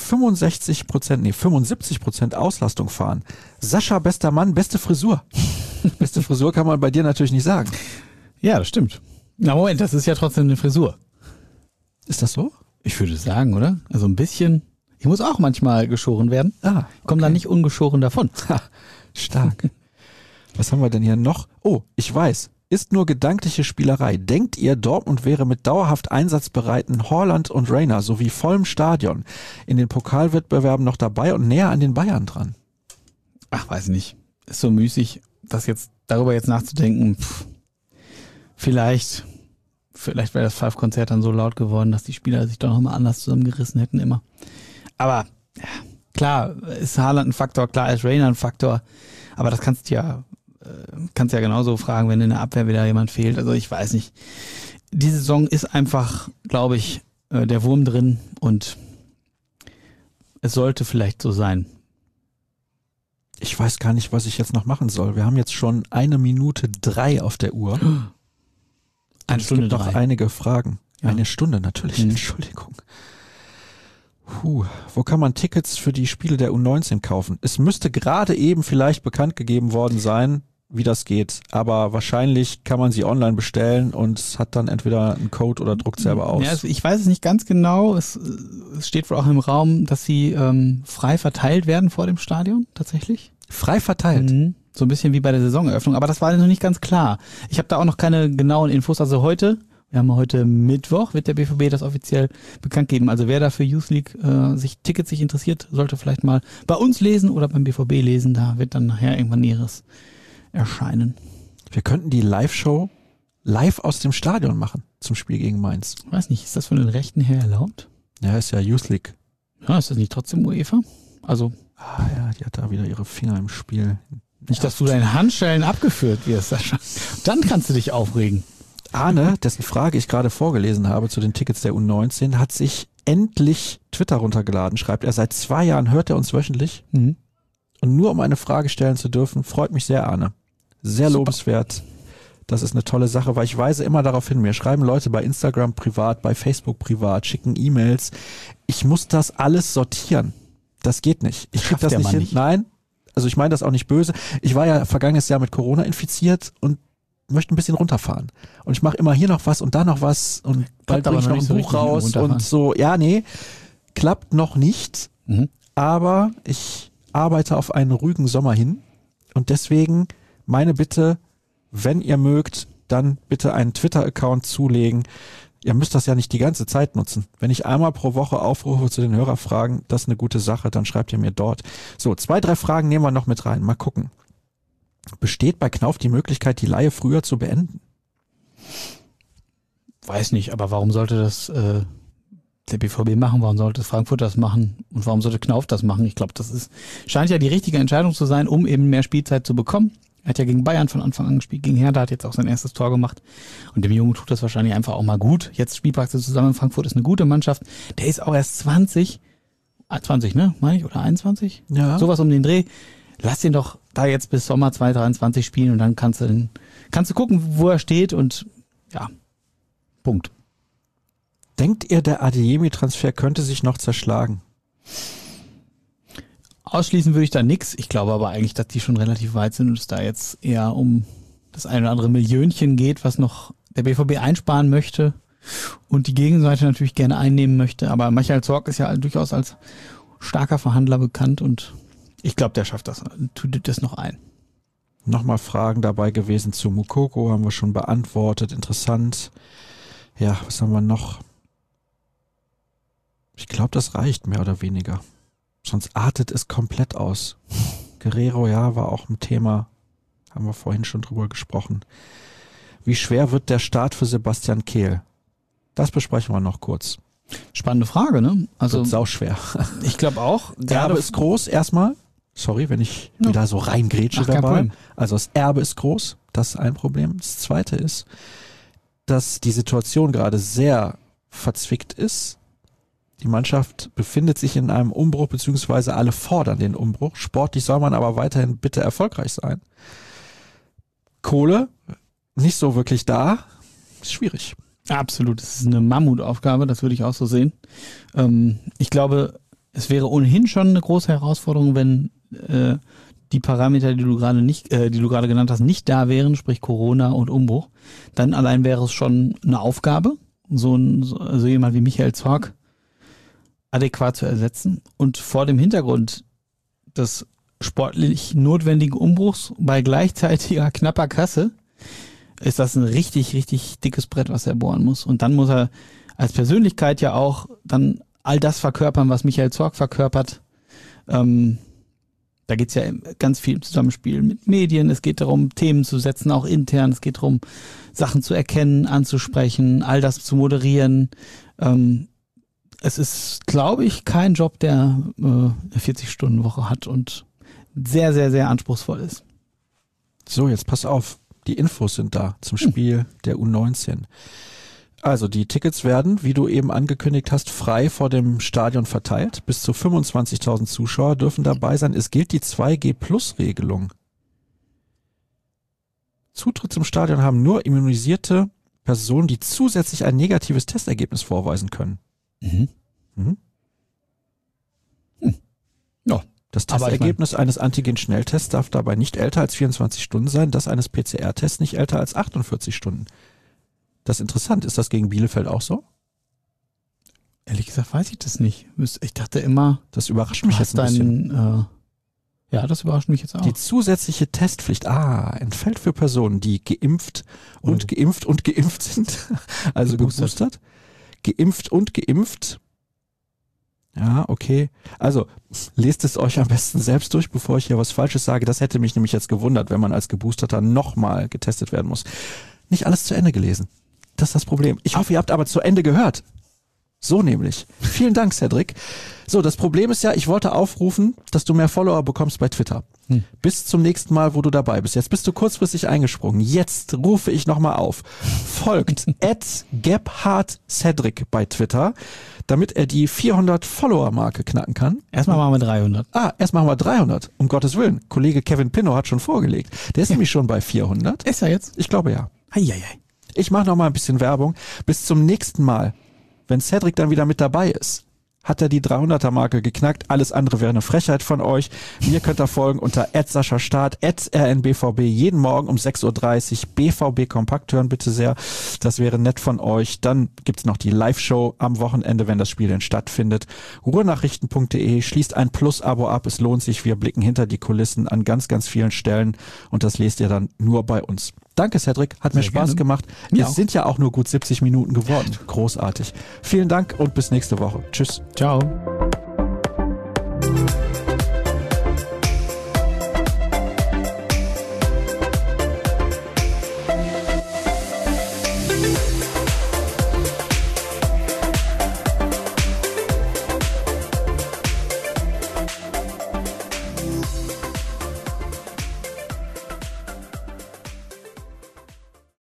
75% Auslastung fahren. Sascha, bester Mann, beste Frisur. Beste Frisur kann man bei dir natürlich nicht sagen. Ja, das stimmt. Na Moment, das ist ja trotzdem eine Frisur. Ist das so? Ich würde sagen, oder? Also ein bisschen. Ich muss auch manchmal geschoren werden. Okay. Komm da nicht ungeschoren davon. Ha, stark. Was haben wir denn hier noch? Oh, ich weiß. Ist nur gedankliche Spielerei. Denkt ihr, Dortmund wäre mit dauerhaft einsatzbereiten Haaland und Reina sowie vollem Stadion in den Pokalwettbewerben noch dabei und näher an den Bayern dran? Ach, weiß nicht. Ist so müßig, darüber jetzt nachzudenken. Vielleicht wäre das Five-Konzert dann so laut geworden, dass die Spieler sich doch noch mal anders zusammengerissen hätten immer. Aber ja, klar ist Haaland ein Faktor, klar ist Reina ein Faktor, aber das kannst du ja genauso fragen, wenn in der Abwehr wieder jemand fehlt. Also ich weiß nicht. Die Saison ist einfach, glaube ich, der Wurm drin und es sollte vielleicht so sein. Ich weiß gar nicht, was ich jetzt noch machen soll. Wir haben jetzt schon 1:03 auf der Uhr. Eine Stunde es gibt noch 3. einige Fragen. Ja. Eine Stunde natürlich, Entschuldigung. Wo kann man Tickets für die Spiele der U19 kaufen? Es müsste gerade eben vielleicht bekannt gegeben worden sein, wie das geht. Aber wahrscheinlich kann man sie online bestellen und es hat dann entweder einen Code oder druckt selber aus. Ja, also ich weiß es nicht ganz genau. Es steht wohl auch im Raum, dass sie frei verteilt werden vor dem Stadion, tatsächlich. Frei verteilt? So ein bisschen wie bei der Saisoneröffnung. Aber das war noch nicht ganz klar. Ich habe da auch noch keine genauen Infos. Also heute, Wir haben heute Mittwoch, wird der BVB das offiziell bekannt geben. Also wer da für Youth League Tickets sich interessiert, sollte vielleicht mal bei uns lesen oder beim BVB lesen. Da wird dann nachher irgendwann Näheres erscheinen. Wir könnten die Live-Show live aus dem Stadion machen zum Spiel gegen Mainz. Weiß nicht, ist das von den Rechten her erlaubt? Ja, ist ja Youth League. Ja, ist das nicht trotzdem UEFA? Also. Ah ja, die hat da wieder ihre Finger im Spiel. Nicht, dass du deinen Handschellen abgeführt wirst, Sascha. Dann kannst du dich aufregen. Arne, dessen Frage ich gerade vorgelesen habe zu den Tickets der U19, hat sich endlich Twitter runtergeladen, schreibt er. Seit 2 Jahren hört er uns wöchentlich. Und nur um eine Frage stellen zu dürfen, freut mich sehr, Arne. Sehr lobenswert. Das ist eine tolle Sache, weil ich weise immer darauf hin, mir schreiben Leute bei Instagram privat, bei Facebook privat, schicken E-Mails. Ich muss das alles sortieren. Das geht nicht. Ich krieg das nicht hin. Nein, also ich meine das auch nicht böse. Ich war ja vergangenes Jahr mit Corona infiziert und möchte ein bisschen runterfahren. Und ich mache immer hier noch was und da noch was und bald bringe ich noch ein Buch raus und so. Ja, nee, klappt noch nicht. Aber ich arbeite auf einen ruhigen Sommer hin und deswegen meine Bitte, wenn ihr mögt, dann bitte einen Twitter-Account zulegen. Ihr müsst das ja nicht die ganze Zeit nutzen. Wenn ich einmal pro Woche aufrufe zu den Hörerfragen, das ist eine gute Sache, dann schreibt ihr mir dort. So, 2, 3 Fragen nehmen wir noch mit rein. Mal gucken. Besteht bei Knauf die Möglichkeit, die Leihe früher zu beenden? Weiß nicht, aber warum sollte das der BVB machen? Warum sollte Frankfurt das machen? Und warum sollte Knauf das machen? Ich glaube, scheint ja die richtige Entscheidung zu sein, um eben mehr Spielzeit zu bekommen. Er hat ja gegen Bayern von Anfang an gespielt, gegen Hertha hat jetzt auch sein erstes Tor gemacht. Und dem Jungen tut das wahrscheinlich einfach auch mal gut. Jetzt Spielpraxis zusammen. Frankfurt ist eine gute Mannschaft. Der ist auch erst 20, ne, meine ich, oder 21? Ja. Sowas um den Dreh. Lass ihn doch da jetzt bis Sommer 2023 spielen und dann kannst du gucken, wo er steht und ja, Punkt. Denkt ihr, der Adeyemi-Transfer könnte sich noch zerschlagen? Ausschließen würde ich da nix. Ich glaube aber eigentlich, dass die schon relativ weit sind und es da jetzt eher um das ein oder andere Millionchen geht, was noch der BVB einsparen möchte und die Gegenseite natürlich gerne einnehmen möchte. Aber Michael Zorc ist ja durchaus als starker Verhandler bekannt und ich glaube, der schafft das, tut das noch ein. Nochmal Fragen dabei gewesen zu Moukoko, haben wir schon beantwortet. Interessant. Ja, was haben wir noch? Ich glaube, das reicht mehr oder weniger. Sonst artet es komplett aus. Guerrero, ja, war auch ein Thema. Haben wir vorhin schon drüber gesprochen. Wie schwer wird der Start für Sebastian Kehl? Das besprechen wir noch kurz. Spannende Frage, ne? Also wird sauschwer. Ich glaube auch. Der Erbe ist groß erstmal. Sorry, wenn ich wieder so reingrätsche dabei. Also das Erbe ist groß. Das ist ein Problem. Das zweite ist, dass die Situation gerade sehr verzwickt ist. Die Mannschaft befindet sich in einem Umbruch, beziehungsweise alle fordern den Umbruch. Sportlich soll man aber weiterhin bitte erfolgreich sein. Kohle, nicht so wirklich da. Ist schwierig. Absolut, es ist eine Mammutaufgabe, das würde ich auch so sehen. Ich glaube, es wäre ohnehin schon eine große Herausforderung, wenn die Parameter, die du gerade genannt hast, nicht da wären, sprich Corona und Umbruch. Dann allein wäre es schon eine Aufgabe, so jemand wie Michael Zorc adäquat zu ersetzen. Und vor dem Hintergrund des sportlich notwendigen Umbruchs bei gleichzeitiger knapper Kasse ist das ein richtig, richtig dickes Brett, was er bohren muss. Und dann muss er als Persönlichkeit ja auch dann all das verkörpern, was Michael Zorc verkörpert. Da geht's ja ganz viel im Zusammenspiel mit Medien. Es geht darum, Themen zu setzen, auch intern. Es geht darum, Sachen zu erkennen, anzusprechen, all das zu moderieren. Es ist, glaube ich, kein Job, der eine 40-Stunden-Woche hat und sehr, sehr, sehr anspruchsvoll ist. So, jetzt pass auf. Die Infos sind da zum Spiel der U19. Also die Tickets werden, wie du eben angekündigt hast, frei vor dem Stadion verteilt. Bis zu 25.000 Zuschauer dürfen dabei sein. Es gilt die 2G-Plus-Regelung. Zutritt zum Stadion haben nur immunisierte Personen, die zusätzlich ein negatives Testergebnis vorweisen können. Ja. Das Testergebnis eines Antigen-Schnelltests darf dabei nicht älter als 24 Stunden sein, das eines PCR-Tests nicht älter als 48 Stunden. Das ist interessant. Ist das gegen Bielefeld auch so? Ehrlich gesagt weiß ich das nicht. Ich dachte immer, das überrascht mich jetzt ein bisschen. Ja, das überrascht mich jetzt auch. Die zusätzliche Testpflicht, entfällt für Personen, die geimpft und geimpft sind, also geboostert. Geimpft und geimpft. Ja, okay. Also, lest es euch am besten selbst durch, bevor ich hier was Falsches sage. Das hätte mich nämlich jetzt gewundert, wenn man als Geboosterter nochmal getestet werden muss. Nicht alles zu Ende gelesen. Das ist das Problem. Ich hoffe, ihr habt aber zu Ende gehört. So nämlich. Vielen Dank, Cedric. So, das Problem ist ja, ich wollte aufrufen, dass du mehr Follower bekommst bei Twitter. Bis zum nächsten Mal, wo du dabei bist. Jetzt bist du kurzfristig eingesprungen. Jetzt rufe ich nochmal auf. Folgt @gebhardcedric bei Twitter, damit er die 400 Follower-Marke knacken kann. Erstmal machen wir 300. Erst machen wir 300. Um Gottes Willen. Kollege Kevin Pinnow hat schon vorgelegt. Der ist nämlich schon bei 400. Ist er jetzt? Ich glaube ja. Eieiei. Ich mache noch mal ein bisschen Werbung. Bis zum nächsten Mal, wenn Cedric dann wieder mit dabei ist, hat er die 300er-Marke geknackt. Alles andere wäre eine Frechheit von euch. Mir könnt ihr folgen unter @SaschaStart, @rnbvb, jeden Morgen um 6:30 Uhr. BVB Kompakt hören bitte sehr. Das wäre nett von euch. Dann gibt's noch die Live-Show am Wochenende, wenn das Spiel denn stattfindet. Ruhrnachrichten.de, schließt ein Plus-Abo ab. Es lohnt sich. Wir blicken hinter die Kulissen an ganz, ganz vielen Stellen. Und das lest ihr dann nur bei uns. Danke, Cedric. Hat mir Spaß gemacht. Es sind ja auch nur gut 70 Minuten geworden. Großartig. Vielen Dank und bis nächste Woche. Tschüss. Ciao.